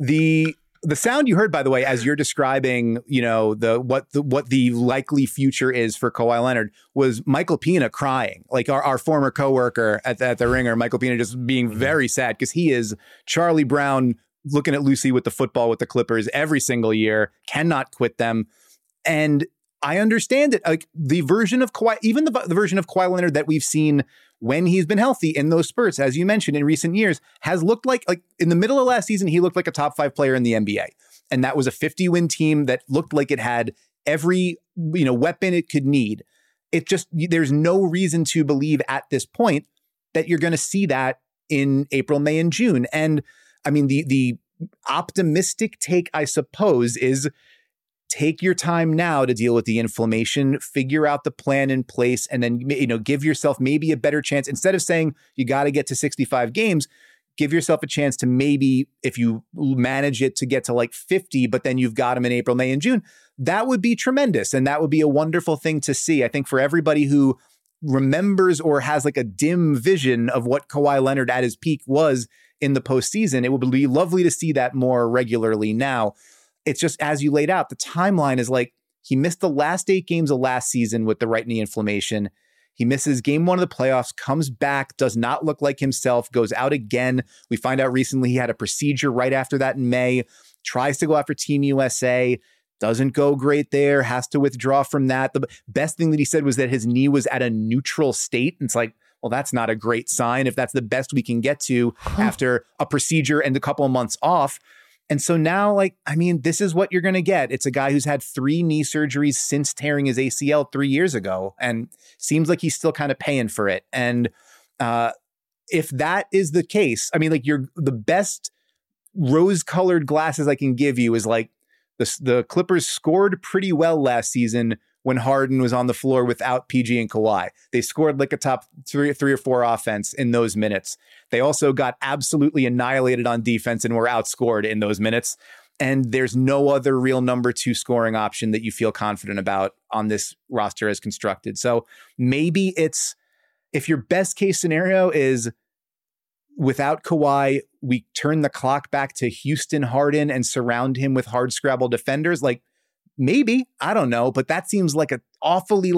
The sound you heard, by the way, as you're describing, what the likely future is for Kawhi Leonard, was Michael Pina crying, like our former coworker at the Ringer, Michael Pina, just being very sad because he is Charlie Brown looking at Lucy with the football with the Clippers every single year, cannot quit them. And I understand it. Like the version of Kawhi, even the version of Kawhi Leonard that we've seen when he's been healthy in those spurts, as you mentioned in recent years, has looked like in the middle of last season, he looked like a top 5 player in the NBA. And that was a 50-win team that looked like it had every, weapon it could need. It just, there's no reason to believe at this point that you're going to see that in April, May, and June. And I mean, the optimistic take, I suppose, is take your time now to deal with the inflammation, figure out the plan in place, and then, give yourself maybe a better chance. Instead of saying you got to get to 65 games, give yourself a chance to maybe, if you manage it, to get to like 50, but then you've got them in April, May, and June. That would be tremendous. And that would be a wonderful thing to see. I think for everybody who remembers or has like a dim vision of what Kawhi Leonard at his peak was in the postseason, it would be lovely to see that more regularly now. It's just, as you laid out, the timeline is like he missed the last 8 games of last season with the right knee inflammation. He misses game 1 of the playoffs, comes back, does not look like himself, goes out again. We find out recently he had a procedure right after that in May, tries to go after Team USA, doesn't go great there, has to withdraw from that. The best thing that he said was that his knee was at a neutral state. And it's like, well, that's not a great sign if that's the best we can get to after a procedure and a couple of months off. And so now, this is what you're going to get. It's a guy who's had 3 knee surgeries since tearing his ACL 3 years ago, and seems like he's still kind of paying for it. And if that is the case, the best rose-colored glasses I can give you is like the Clippers scored pretty well last season when Harden was on the floor without PG and Kawhi. They scored like a top 3 or 4 offense in those minutes. They also got absolutely annihilated on defense and were outscored in those minutes. And there's no other real number 2 scoring option that you feel confident about on this roster as constructed. So maybe it's, if your best case scenario is without Kawhi, we turn the clock back to Houston Harden and surround him with hard scrabble defenders, maybe, I don't know, but that seems like an awfully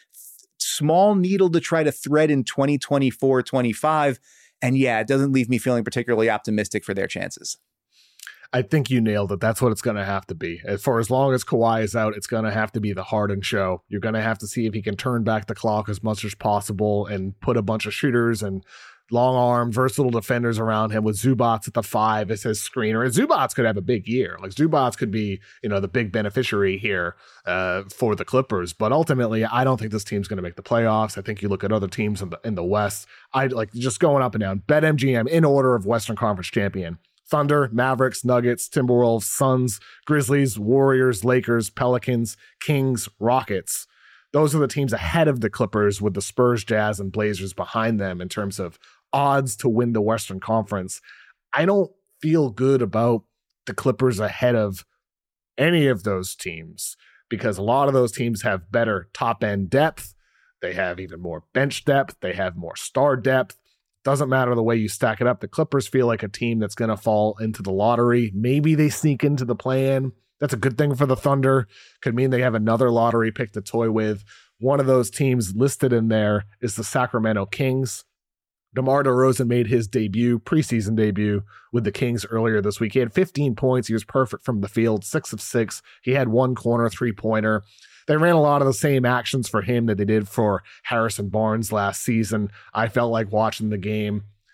small needle to try to thread in 2024, 25. And yeah, it doesn't leave me feeling particularly optimistic for their chances. I think you nailed it. That's what it's going to have to be. For as long as Kawhi is out, it's going to have to be the Harden show. You're going to have to see if he can turn back the clock as much as possible and put a bunch of shooters and long arm, versatile defenders around him with Zubats at the 5 as his screener. And Zubats could have a big year. Zubats could be, the big beneficiary here for the Clippers. But ultimately, I don't think this team's going to make the playoffs. I think you look at other teams in the West. I just going up and down. BetMGM in order of Western Conference champion. Thunder, Mavericks, Nuggets, Timberwolves, Suns, Grizzlies, Warriors, Lakers, Pelicans, Kings, Rockets. Those are the teams ahead of the Clippers with the Spurs, Jazz, and Blazers behind them in terms of odds to win the Western Conference. I don't feel good about the Clippers ahead of any of those teams because a lot of those teams have better top-end depth. They have even more bench depth. They have more star depth. Doesn't matter the way you stack it up. The Clippers feel like a team that's going to fall into the lottery. Maybe they sneak into the play-in. That's a good thing for the Thunder. Could mean they have another lottery pick to toy with. One of those teams listed in there is the Sacramento Kings. DeMar DeRozan made his preseason debut with the Kings earlier this week. He had 15 points. He was perfect from the field, 6 of 6. He had 1 corner 3-pointer. They ran a lot of the same actions for him that they did for Harrison Barnes last season. I felt like watching the game.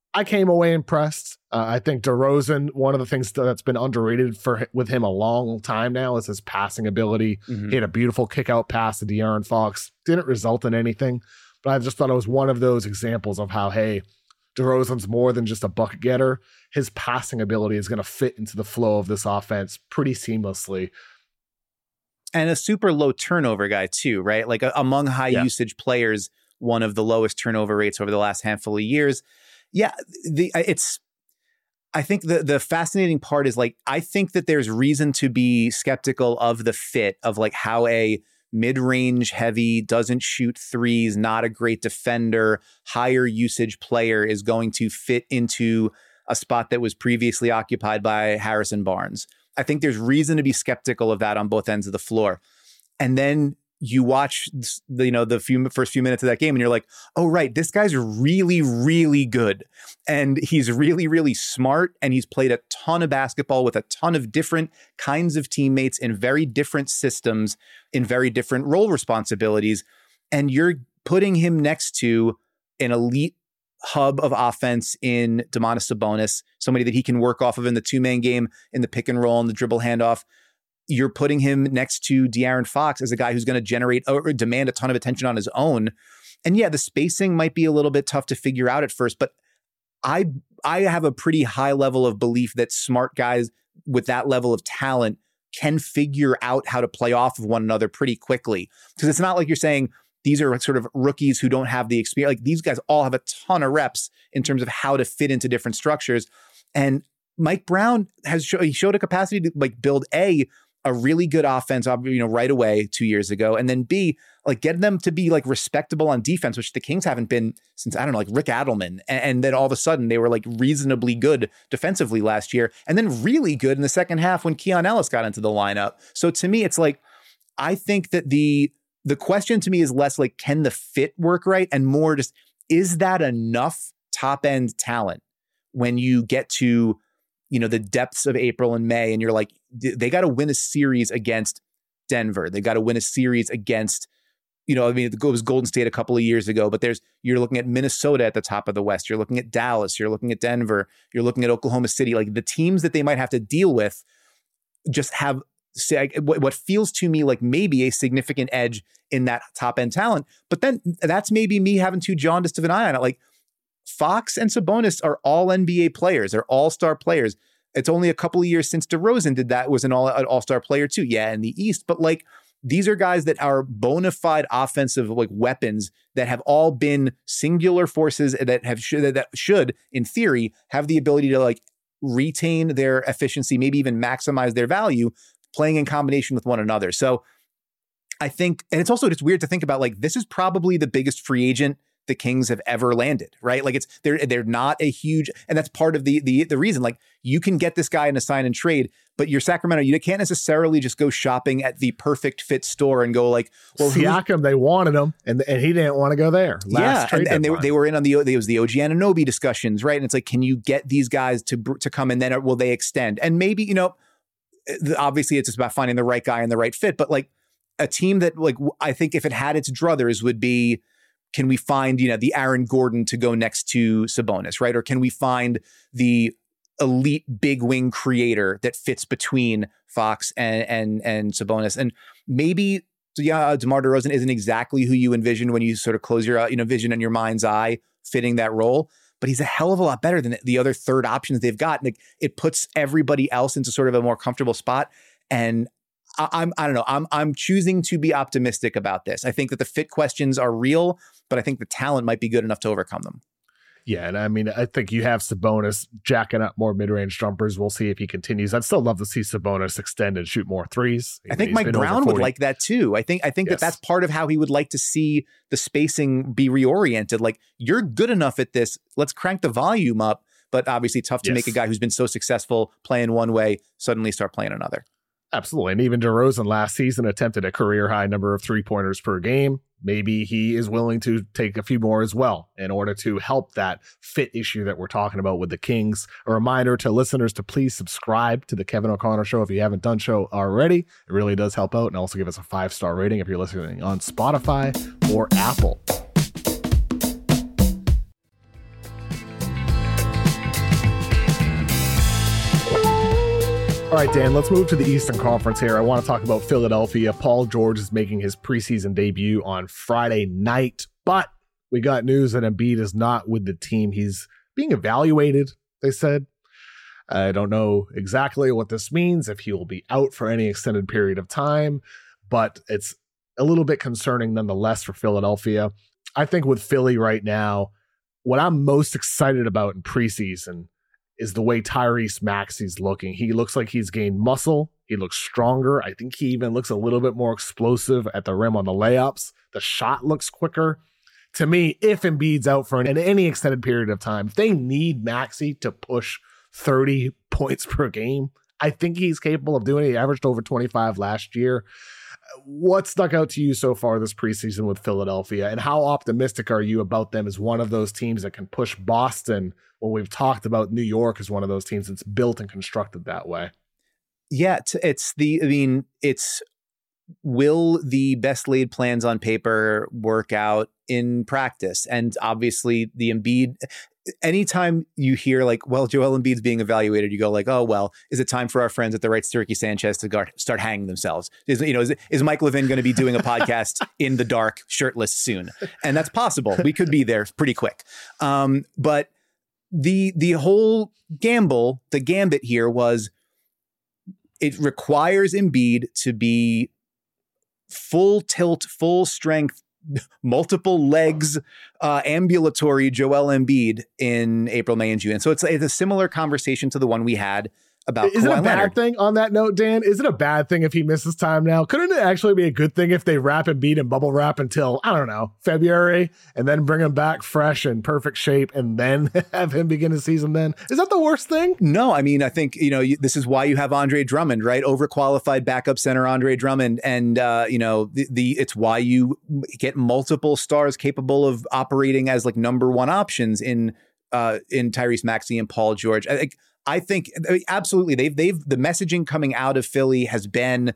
I came away impressed. I think DeRozan, one of the things that's been underrated with him a long time now is his passing ability. He had a beautiful kick-out pass to De'Aaron Fox. Didn't result in anything, but I just thought it was one of those examples of how, hey, DeRozan's more than just a bucket getter. His passing ability is going to fit into the flow of this offense pretty seamlessly. And a super low turnover guy too, right? Like among high usage players, one of the lowest turnover rates over the last handful of years. Yeah, I think the fascinating part is like, I think that there's reason to be skeptical of the fit of like how a mid-range heavy, doesn't shoot threes, not a great defender, higher usage player is going to fit into a spot that was previously occupied by Harrison Barnes. I think there's reason to be skeptical of that on both ends of the floor. And then you watch the first few minutes of that game and you're like, oh, right, this guy's really, really good. And he's really, really smart. And he's played a ton of basketball with a ton of different kinds of teammates in very different systems, in very different role responsibilities. And you're putting him next to an elite hub of offense in Domantas Sabonis, somebody that he can work off of in the two-man game, in the pick and roll, and the dribble handoff. You're putting him next to De'Aaron Fox as a guy who's going to generate or demand a ton of attention on his own. And yeah, the spacing might be a little bit tough to figure out at first, but I have a pretty high level of belief that smart guys with that level of talent can figure out how to play off of one another pretty quickly. Because it's not like you're saying these are sort of rookies who don't have the experience. Like these guys all have a ton of reps in terms of how to fit into different structures. And Mike Brown he showed a capacity to like build a really good offense, right away 2 years ago. And then B, like get them to be like respectable on defense, which the Kings haven't been since, I don't know, like Rick Adelman. And then all of a sudden they were like reasonably good defensively last year. And then really good in the second half when Keon Ellis got into the lineup. So to me, it's like, I think that the question to me is less like, can the fit work right? And more just, is that enough top end talent when you get to, the depths of April and May, and you're like, they got to win a series against Denver. They got to win a series against, it was Golden State a couple of years ago, but you're looking at Minnesota at the top of the West. You're looking at Dallas. You're looking at Denver. You're looking at Oklahoma City. Like the teams that they might have to deal with just have what feels to me like maybe a significant edge in that top end talent. But then that's maybe me having too jaundiced of an eye on it. Like Fox and Sabonis are all NBA players. They're all-star players. It's only a couple of years since DeRozan did that, was an all-star player too. Yeah, in the East. But like these are guys that are bona fide offensive like weapons that have all been singular forces that should, in theory, have the ability to like retain their efficiency, maybe even maximize their value playing in combination with one another. So I think, and it's also just weird to think about, like, this is probably the biggest free agent the Kings have ever landed, right? Like they're not a huge, and that's part of the reason. Like you can get this guy in a sign and trade, but you're Sacramento, you can't necessarily just go shopping at the perfect fit store and go like, well, Siakam, they wanted him, and he didn't want to go there. And they were in on there was the OG Anunoby discussions, right? And it's like, can you get these guys to come and then will they extend? And maybe obviously it's just about finding the right guy and the right fit, but like a team that like I think if it had its druthers would be, can we find, the Aaron Gordon to go next to Sabonis, right? Or can we find the elite big wing creator that fits between Fox and Sabonis? And maybe, DeMar DeRozan isn't exactly who you envision when you sort of close your, vision in your mind's eye fitting that role, but he's a hell of a lot better than the other third options they've got. Like it puts everybody else into sort of a more comfortable spot. And I don't know. I'm choosing to be optimistic about this. I think that the fit questions are real, but I think the talent might be good enough to overcome them. Yeah, and I mean, I think you have Sabonis jacking up more mid-range jumpers. We'll see if he continues. I'd still love to see Sabonis extend and shoot more threes. I think Mike Brown would like that too. I think yes. That's part of how he would like to see the spacing be reoriented. Like, you're good enough at this. Let's crank the volume up. But obviously tough to make a guy who's been so successful playing one way suddenly start playing another. Absolutely. And even DeRozan last season attempted a career high number of 3-pointers per game. Maybe he is willing to take a few more as well in order to help that fit issue that we're talking about with the Kings. A reminder to listeners to please subscribe to the Kevin O'Connor Show if you haven't done so already. It really does help out. And also give us a 5-star rating if you're listening on Spotify or Apple. All right, Dan, let's move to the Eastern Conference here. I want to talk about Philadelphia. Paul George is making his preseason debut on Friday night, but we got news that Embiid is not with the team. He's being evaluated, they said. I don't know exactly what this means, if he will be out for any extended period of time, but it's a little bit concerning nonetheless for Philadelphia. I think with Philly right now, what I'm most excited about in preseason is the way Tyrese Maxey's looking. He looks like he's gained muscle. He looks stronger. I think he even looks a little bit more explosive at the rim on the layups. The shot looks quicker. To me, if Embiid's out for any extended period of time, if they need Maxey to push 30 points per game, I think he's capable of doing it. He averaged over 25 last year. What stuck out to you so far this preseason with Philadelphia, and how optimistic are you about them as one of those teams that can push Boston when we've talked about New York as one of those teams that's built and constructed that way? Yeah, it's will the best laid plans on paper work out in practice? And obviously the Embiid, anytime you hear like, well, Joel Embiid's being evaluated, you go like, oh, well, is it time for our friends at the Right Sturkey Sanchez to start hanging themselves? Is Mike Levin going to be doing a podcast in the dark, shirtless soon? And that's possible. We could be there pretty quick. But the whole the gambit here was it requires Embiid to be full tilt, full strength, multiple legs, ambulatory Joel Embiid in April, May, and June. And so it's a similar conversation to the one we had about Is Kawhi it a bad Leonard. thing on that note, Dan? Is it a bad thing if he misses time now? Couldn't it actually be a good thing if they wrap Embiid and bubble wrap until, I don't know, February, and then bring him back fresh and perfect shape and then have him begin his season then? Is that the worst thing? No, I mean, I think, this is why you have Andre Drummond, right? Overqualified backup center Andre Drummond. And, it's why you get multiple stars capable of operating as like number one options in Tyrese Maxey and Paul George. I think absolutely the messaging coming out of Philly has been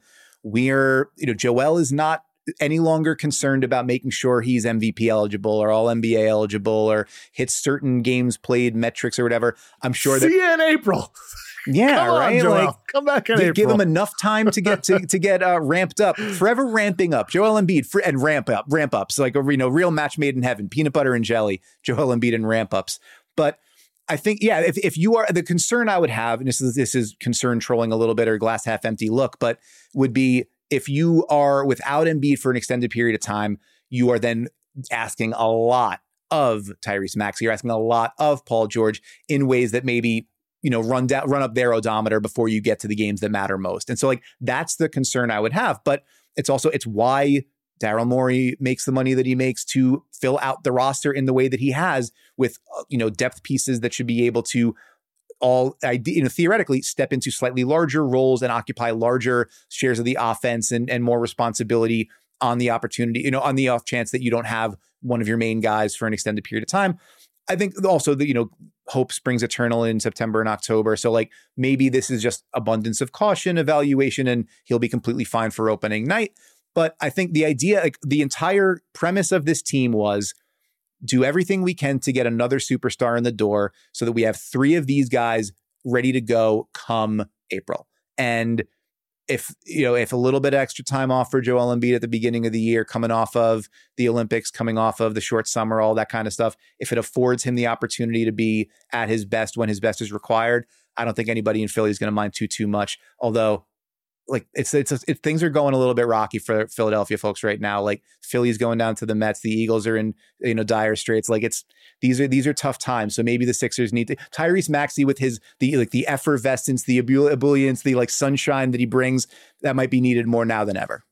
Joel is not any longer concerned about making sure he's MVP eligible or all NBA eligible or hits certain games played metrics or whatever. I'm sure See you in April. Yeah, Come on, right. Joel. Like, come back in April. Give him enough time to get to get ramped up. Forever ramping up. Joel Embiid and ramp ups like a real match made in heaven. Peanut butter and jelly. Joel Embiid and ramp ups. But I think, yeah, if you are, the concern I would have, and this is concern trolling a little bit or glass half empty look, but would be if you are without Embiid for an extended period of time, you are then asking a lot of Tyrese Maxey. You're asking a lot of Paul George in ways that maybe, run up their odometer before you get to the games that matter most. And so like, that's the concern I would have, but it's why Daryl Morey makes the money that he makes to fill out the roster in the way that he has with, depth pieces that should be able to all, theoretically step into slightly larger roles and occupy larger shares of the offense and more responsibility on the opportunity, on the off chance that you don't have one of your main guys for an extended period of time. I think also that, hope springs eternal in September and October. So like maybe this is just abundance of caution evaluation and he'll be completely fine for opening night. But I think the idea, like the entire premise of this team was do everything we can to get another superstar in the door so that we have three of these guys ready to go come April. And if a little bit of extra time off for Joel Embiid at the beginning of the year, coming off of the Olympics, coming off of the short summer, all that kind of stuff, if it affords him the opportunity to be at his best when his best is required, I don't think anybody in Philly is going to mind too much. Although, like things are going a little bit rocky for Philadelphia folks right now. Like Philly's going down to the Mets, the Eagles are in dire straits. Like these are tough times. So maybe the Sixers need to Tyrese Maxey with the effervescence, the ebullience, the like sunshine that he brings, that might be needed more now than ever.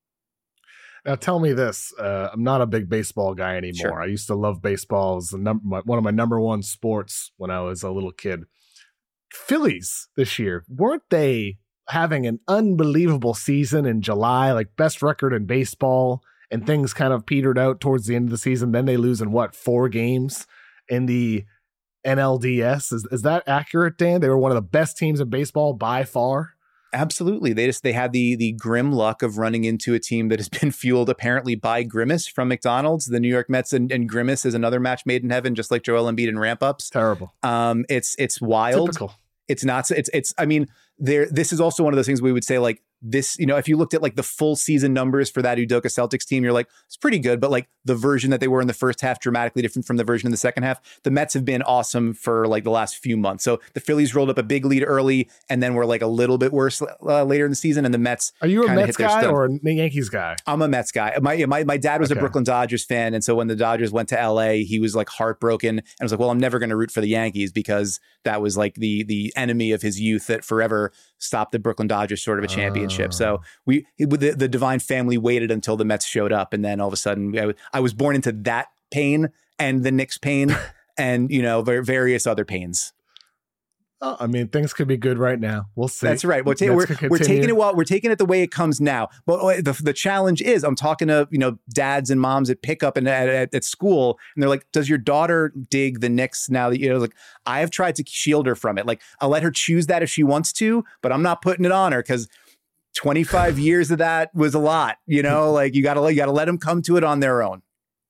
Now tell me this: I'm not a big baseball guy anymore. Sure. I used to love baseball as one of my number one sports when I was a little kid. Phillies this year, weren't they having an unbelievable season in July, like best record in baseball, and things kind of petered out towards the end of the season? Then they lose in 4 games in the NLDS. Is that accurate, Dan? They were one of the best teams in baseball by far. Absolutely. They had the grim luck of running into a team that has been fueled apparently by Grimace from McDonald's. The New York Mets and Grimace is another match made in heaven, just like Joel Embiid and ramp ups. Terrible. It's wild. Typical. It's not. It's. I mean, this is also one of those things we would say like this, if you looked at like the full season numbers for that Udoka Celtics team, you're like, it's pretty good. But like the version that they were in the first half, dramatically different from the version in the second half. The Mets have been awesome for like the last few months. So the Phillies rolled up a big lead early and then were like a little bit worse later in the season. And the Mets. Are you a Mets guy or a Yankees guy? I'm a Mets guy. My dad was a Brooklyn Dodgers fan. And so when the Dodgers went to LA, he was like heartbroken and was like, well, I'm never going to root for the Yankees because that was like the enemy of his youth that forever stopped the Brooklyn Dodgers short of a championship. So the Divine family waited until the Mets showed up. And then all of a sudden I was born into that pain and the Knicks pain and, various other pains. Oh, I mean, things could be good right now. We'll see. That's right. We're taking it the way it comes now. But the challenge is, I'm talking to dads and moms at pickup and at school, and they're like, "Does your daughter dig the Knicks now that like?" I have tried to shield her from it. Like, I'll let her choose that if she wants to, but I'm not putting it on her because 25 years of that was a lot. Like you gotta let them come to it on their own.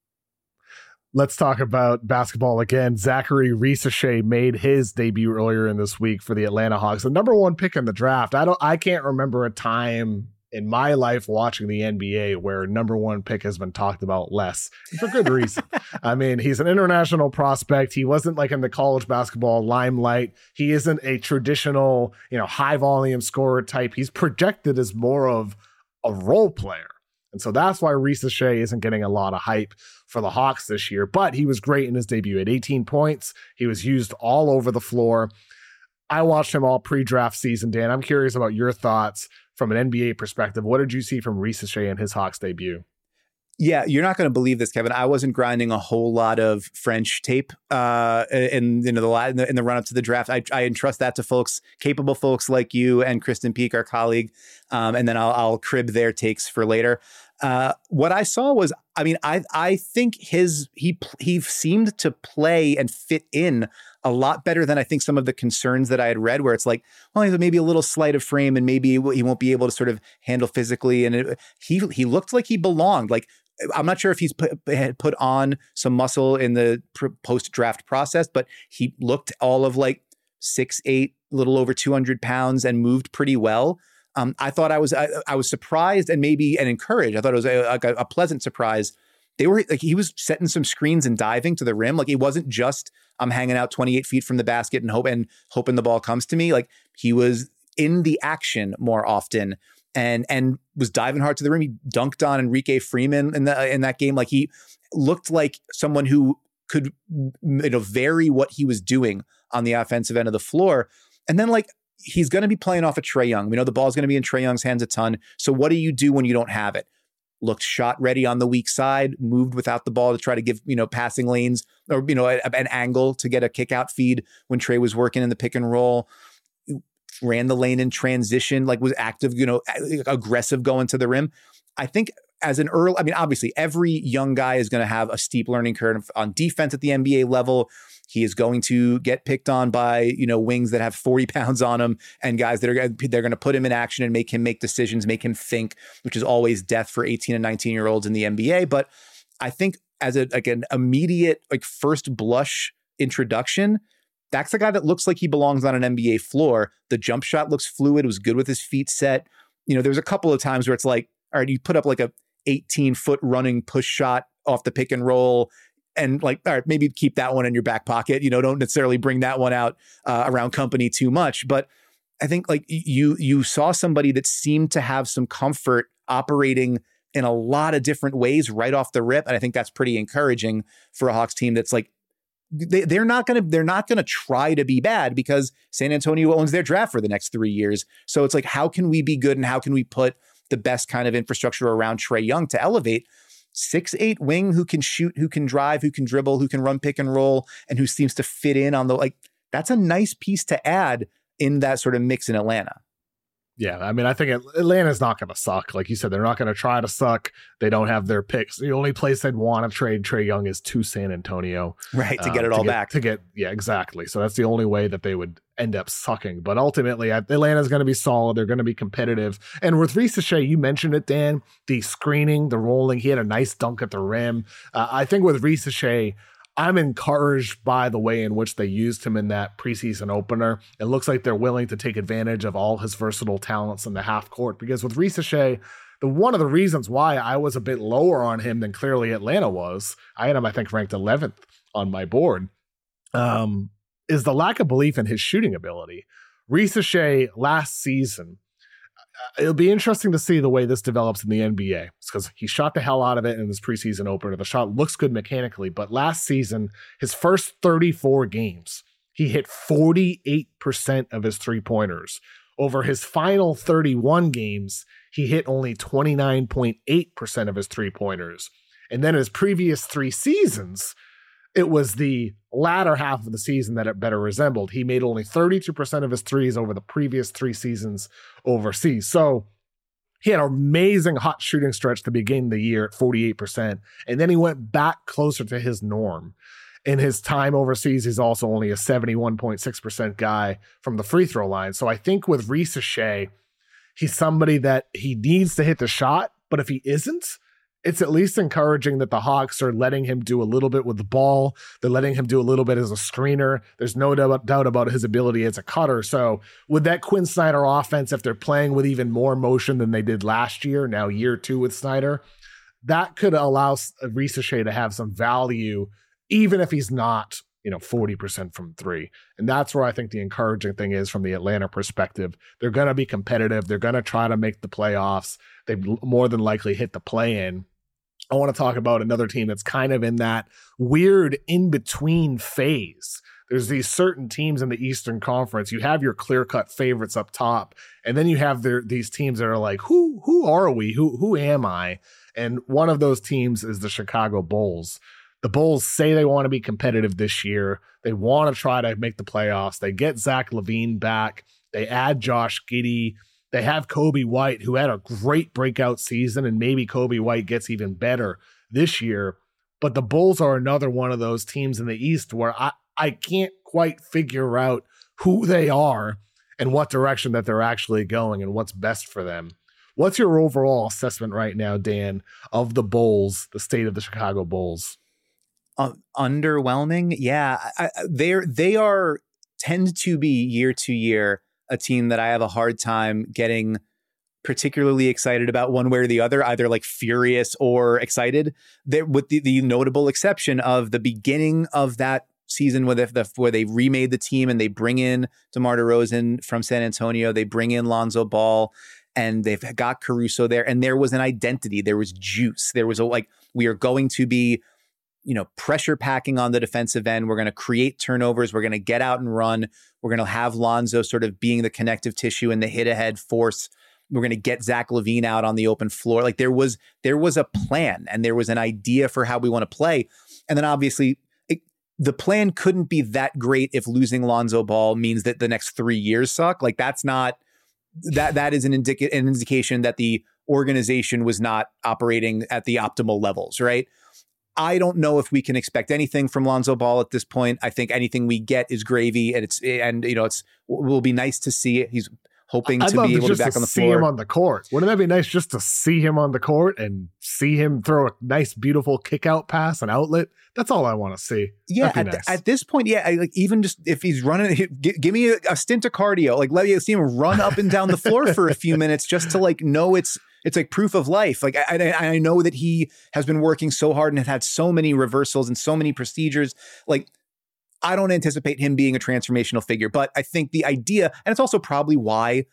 Let's talk about basketball again. Zachary Risacher made his debut earlier in this week for the Atlanta Hawks, the number one pick in the draft. I can't remember a time in my life watching the NBA where number one pick has been talked about less, for good reason. I mean, he's an international prospect. He wasn't like in the college basketball limelight. He isn't a traditional, high volume scorer type. He's projected as more of a role player. And so that's why Risacher isn't getting a lot of hype for the Hawks this year, but he was great in his debut at 18 points. He was used all over the floor. I watched him all pre-draft season, Dan. I'm curious about your thoughts from an NBA perspective. What did you see from Risacher in his Hawks debut? Yeah, you're not going to believe this, Kevin. I wasn't grinding a whole lot of French tape in the run up to the draft. I entrust that to capable folks like you and Kristen Peak, our colleague, and then I'll crib their takes for later. What I saw was, I think he seemed to play and fit in a lot better than I think some of the concerns that I had read, where it's like, well, he's maybe a little slight of frame and maybe he won't be able to sort of handle physically. And he looked like he belonged. Like, I'm not sure if he's put on some muscle in the post-draft process, but he looked all of like 6'8", a little over 200 pounds and moved pretty well. I thought I was surprised and encouraged. I thought it was a pleasant surprise. He was setting some screens and diving to the rim. Like, it wasn't just I'm hanging out 28 feet from the basket and hoping the ball comes to me. Like, he was in the action more often and was diving hard to the rim. He dunked on Enrique Freeman in that game. Like, he looked like someone who could vary what he was doing on the offensive end of the floor. And then he's going to be playing off of Trae Young. We know the ball's going to be in Trae Young's hands a ton. So what do you do when you don't have it? Looked shot ready on the weak side, moved without the ball to try to give, passing lanes or, an angle to get a kick out feed when Trae was working in the pick and roll. Ran the lane in transition, was active, aggressive going to the rim. I think as an obviously every young guy is going to have a steep learning curve on defense at the NBA level. He is going to get picked on by, wings that have 40 pounds on him and guys that they're going to put him in action and make him make decisions, make him think, which is always death for 18 and 19-year-olds in the NBA. But I think as an immediate, first blush introduction, that's the guy that looks like he belongs on an NBA floor. The jump shot looks fluid. It was good with his feet set. There was a couple of times where it's like, all right, you put up a 18-foot running push shot off the pick and roll and all right, maybe keep that one in your back pocket. Don't necessarily bring that one out around company too much. But I think you saw somebody that seemed to have some comfort operating in a lot of different ways right off the rip. And I think that's pretty encouraging for a Hawks team that's they're not gonna try to be bad because San Antonio owns their draft for the next 3 years. So it's how can we be good and how can we put the best kind of infrastructure around Trae Young to elevate 6'8" wing who can shoot, who can drive, who can dribble, who can run pick and roll, and who seems to fit in on that's a nice piece to add in that sort of mix in Atlanta. Yeah, I think Atlanta's not going to suck. Like you said, they're not going to try to suck. They don't have their picks. The only place they'd want to trade Trae Young is to San Antonio. Right, to get it all back. Yeah, exactly. So that's the only way that they would end up sucking. But ultimately, Atlanta's going to be solid. They're going to be competitive. And with Risacher, you mentioned it, Dan, the screening, the rolling. He had a nice dunk at the rim. I think with Risacher, I'm encouraged by the way in which they used him in that preseason opener. It looks like they're willing to take advantage of all his versatile talents in the half court, because with Risacher, one of the reasons why I was a bit lower on him than clearly Atlanta was, I had him, I think, ranked 11th on my board, is the lack of belief in his shooting ability. Risacher last season, it'll be interesting to see the way this develops in the NBA, because he shot the hell out of it in this preseason opener. The shot looks good mechanically, but last season, his first 34 games, he hit 48% of his three-pointers. Over his final 31 games, he hit only 29.8% of his three-pointers. And then his previous 3 seasons, it was the latter half of the season that it better resembled. He made only 32% of his threes over the previous 3 seasons overseas. So he had an amazing hot shooting stretch to begin the year at 48%. And then he went back closer to his norm. In his time overseas, he's also only a 71.6% guy from the free throw line. So I think with Risacher, he's somebody that he needs to hit the shot, but if he isn't, it's at least encouraging that the Hawks are letting him do a little bit with the ball. They're letting him do a little bit as a screener. There's no doubt about his ability as a cutter. So with that Quinn Snyder offense, if they're playing with even more motion than they did last year, now year 2 with Snyder, that could allow Risacher to have some value, even if he's not, 40% from 3. And that's where I think the encouraging thing is from the Atlanta perspective. They're going to be competitive. They're going to try to make the playoffs. They more than likely hit the play-in. I want to talk about another team that's kind of in that weird in-between phase. There's these certain teams in the Eastern Conference. You have your clear-cut favorites up top, and then you have these teams that are like, who are we? Who am I? And one of those teams is the Chicago Bulls. The Bulls say they want to be competitive this year. They want to try to make the playoffs. They get Zach LaVine back. They add Josh Giddey. They have Coby White, who had a great breakout season, and maybe Coby White gets even better this year. But the Bulls are another one of those teams in the East where I can't quite figure out who they are and what direction that they're actually going and what's best for them. What's your overall assessment right now, Dan, of the Bulls, the state of the Chicago Bulls? Underwhelming. Yeah. They tend to be year to year a team that I have a hard time getting particularly excited about one way or the other, either like furious or excited. With the notable exception of the beginning of that season where they remade the team and they bring in DeMar DeRozan from San Antonio, they bring in Lonzo Ball, and they've got Caruso there, and there was an identity, there was juice, there was we are going to be pressure packing on the defensive end. We're going to create turnovers. We're going to get out and run. We're going to have Lonzo sort of being the connective tissue and the hit ahead force. We're going to get Zach LaVine out on the open floor. Like there was a plan and there was an idea for how we want to play. And then obviously the plan couldn't be that great if losing Lonzo Ball means that the next 3 years suck. Like that's not, that is an indication that the organization was not operating at the optimal levels, right? I don't know if we can expect anything from Lonzo Ball at this point. I think anything we get is gravy, and it will be nice to see it. He's hoping to be able to be back on the floor. See him on the court. Wouldn't that be nice just to see him on the court and see him throw a nice, beautiful kick out pass, an outlet? That's all I want to see. Yeah, at this point, yeah, even just if he's running, give me a stint of cardio. Like let me see him run up and down the floor for a few minutes just to know it's like proof of life. Like I know that he has been working so hard and has had so many reversals and so many procedures. Like I don't anticipate him being a transformational figure, but I think the idea, and it's also probably why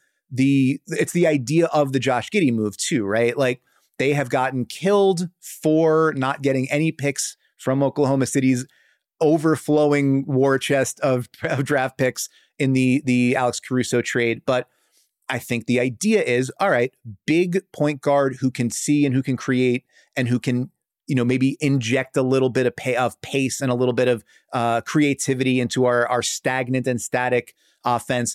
it's the idea of the Josh Giddey move too, right? Like they have gotten killed for not getting any picks from Oklahoma City's overflowing war chest of draft picks in the Alex Caruso trade. But I think the idea is, all right, big point guard who can see and who can create and who can, maybe inject a little bit of pace and a little bit of creativity into our stagnant and static offense.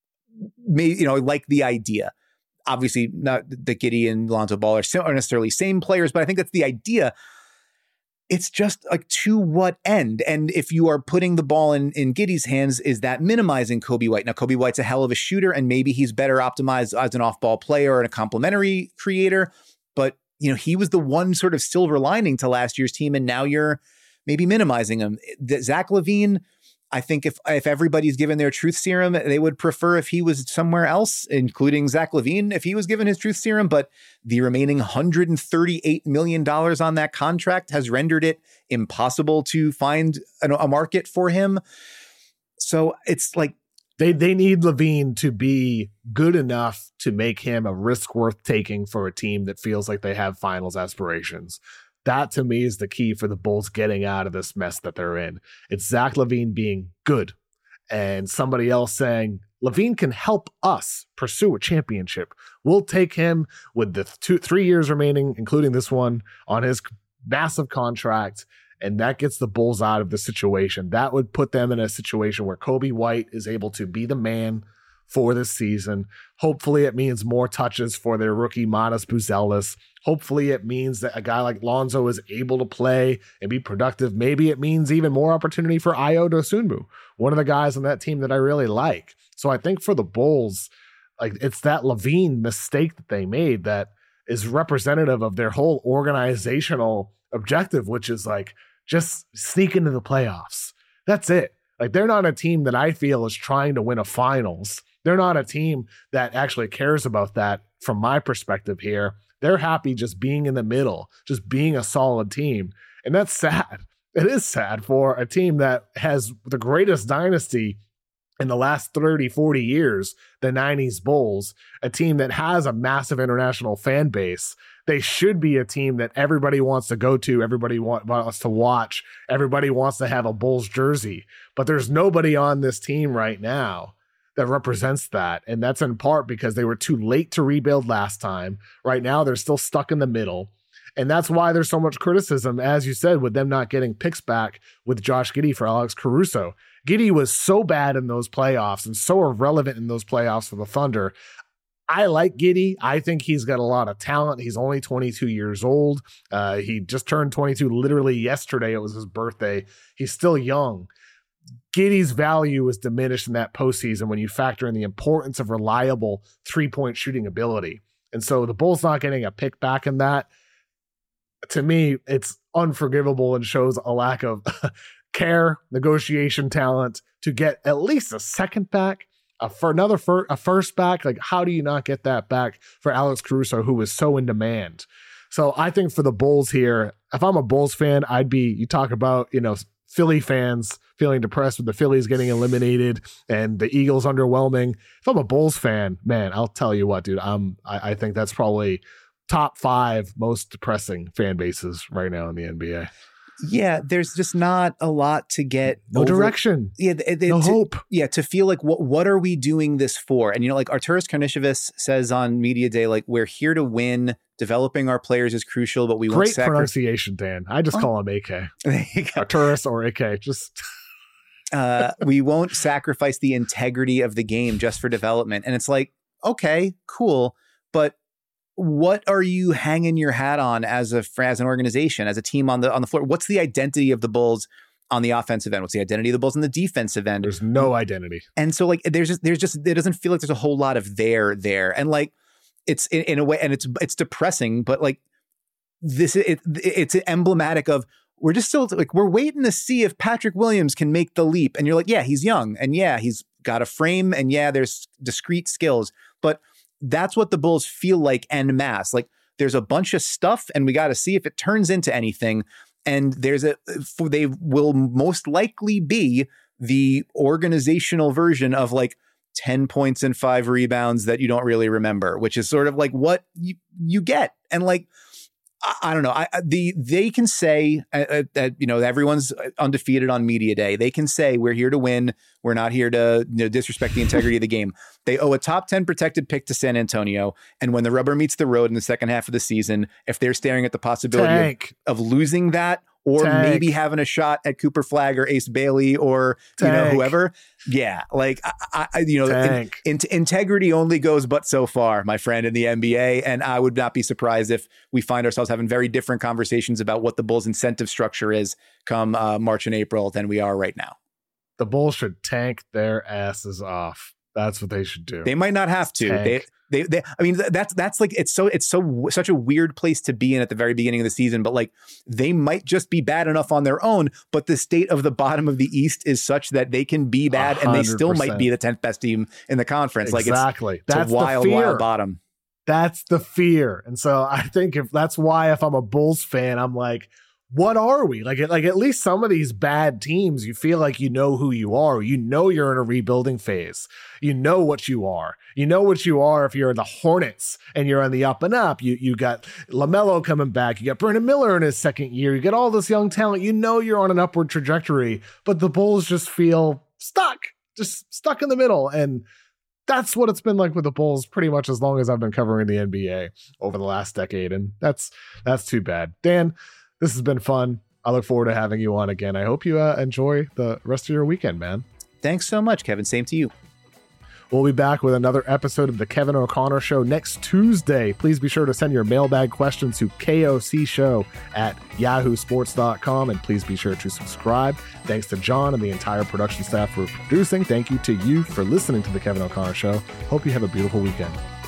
Like the idea. Obviously, not that Giddey and Lonzo Ball are necessarily same players, but I think that's the idea. It's just like to what end? And if you are putting the ball in Giddey's hands, is that minimizing Coby White? Now, Coby White's a hell of a shooter, and maybe he's better optimized as an off-ball player and a complementary creator. But, he was the one sort of silver lining to last year's team. And now you're maybe minimizing him. Zach LaVine, I think if everybody's given their truth serum, they would prefer if he was somewhere else, including Zach LaVine, if he was given his truth serum. But the remaining $138 million on that contract has rendered it impossible to find a market for him. So it's like, They need LaVine to be good enough to make him a risk worth taking for a team that feels like they have finals aspirations. That to me is the key for the Bulls getting out of this mess that they're in. It's Zach LaVine being good and somebody else saying, LaVine can help us pursue a championship. We'll take him with the 3 years remaining, including this one, on his massive contract. And that gets the Bulls out of the situation. That would put them in a situation where Coby White is able to be the man for this season. Hopefully it means more touches for their rookie Matas Buzelis. Hopefully it means that a guy like Lonzo is able to play and be productive. Maybe it means even more opportunity for Ayo Dosunmu, one of the guys on that team that I really like. So I think for the Bulls, like, it's that LaVine mistake that they made that is representative of their whole organizational objective, which is like, just sneak into the playoffs. That's it. Like, they're not a team that I feel is trying to win a finals. They're not a team that actually cares about that from my perspective here. They're happy just being in the middle, just being a solid team. And that's sad. It is sad for a team that has the greatest dynasty in the last 30, 40 years, the 90s Bulls, a team that has a massive international fan base. They should be a team that everybody wants to go to, everybody wants to watch, everybody wants to have a Bulls jersey. But there's nobody on this team right now that represents that. And that's in part because they were too late to rebuild last time. Right now, they're still stuck in the middle. And that's why there's so much criticism, as you said, with them not getting picks back with Josh Giddey for Alex Caruso. Giddey was so bad in those playoffs and so irrelevant in those playoffs for the Thunder. I like Giddey. I think he's got a lot of talent. He's only 22 years old. He just turned 22 literally yesterday. It was his birthday. He's still young. Giddey's value is diminished in that postseason when you factor in the importance of reliable three-point shooting ability. And so the Bulls not getting a pick back in that, to me, it's unforgivable and shows a lack of care, negotiation talent to get at least a second back, a first back. Like, how do you not get that back for Alex Caruso, who was so in demand? So I think for the Bulls here, if I'm a Bulls fan, you talk about, Philly fans feeling depressed with the Phillies getting eliminated and the Eagles underwhelming. If I'm a Bulls fan, man, I'll tell you what, dude, I think that's probably top 5 most depressing fan bases right now in the NBA. Yeah, there's just not a lot to get. No direction. Yeah, no hope. Yeah, to feel like, what are we doing this for? And, like Arturas Karnisovas says on Media Day, like, we're here to win. Developing our players is crucial, but we won't sacrifice. Great pronunciation, Dan. I just call him AK. Arturas or AK. Just... we won't sacrifice the integrity of the game just for development. And it's like, okay, cool. But what are you hanging your hat on as an organization, as a team on the floor? What's the identity of the Bulls on the offensive end? What's the identity of the Bulls on the defensive end? There's no identity. And so, like, there's just it doesn't feel like there's a whole lot of there. And like, it's in a way, and it's depressing, but like it's emblematic of, we're just still like, we're waiting to see if Patrick Williams can make the leap. And you're like, yeah, he's young, and yeah, he's got a frame, and yeah, there's discrete skills, but that's what the Bulls feel like en masse. Like, there's a bunch of stuff, and we got to see if it turns into anything. And they will most likely be the organizational version of like 10 points and 5 rebounds that you don't really remember, which is sort of like what you get. And like, I don't know. They can say that, everyone's undefeated on Media Day. They can say, we're here to win. We're not here to disrespect the integrity of the game. They owe a top 10 protected pick to San Antonio. And when the rubber meets the road in the second half of the season, if they're staring at the possibility of losing that, or maybe having a shot at Cooper Flagg or Ace Bailey or whoever. Yeah, like integrity only goes but so far, my friend, in the NBA. And I would not be surprised if we find ourselves having very different conversations about what the Bulls' incentive structure is come March and April than we are right now. The Bulls should tank their asses off. That's what they should do. They might not have to. Tank. I mean, that's like, it's such a weird place to be in at the very beginning of the season, but like they might just be bad enough on their own, but the state of the bottom of the East is such that they can be bad 100%. And they still might be the 10th best team in the conference. Exactly. Like it's a wild bottom. That's the fear. And so I think if I'm a Bulls fan, I'm like, what are we? Like at least some of these bad teams, you feel like you know who you are. You know you're in a rebuilding phase. You know what you are. You know what you are if you're the Hornets and you're on the up and up. You got LaMelo coming back. You got Brandon Miller in his second year. You get all this young talent. You know you're on an upward trajectory, but the Bulls just feel stuck in the middle. And that's what it's been like with the Bulls pretty much as long as I've been covering the NBA over the last decade. And that's too bad. Dan, this has been fun. I look forward to having you on again. I hope you enjoy the rest of your weekend, man. Thanks so much, Kevin. Same to you. We'll be back with another episode of The Kevin O'Connor Show next Tuesday. Please be sure to send your mailbag questions to kocshow@yahoosports.com, and please be sure to subscribe. Thanks to John and the entire production staff for producing. Thank you to you for listening to The Kevin O'Connor Show. Hope you have a beautiful weekend.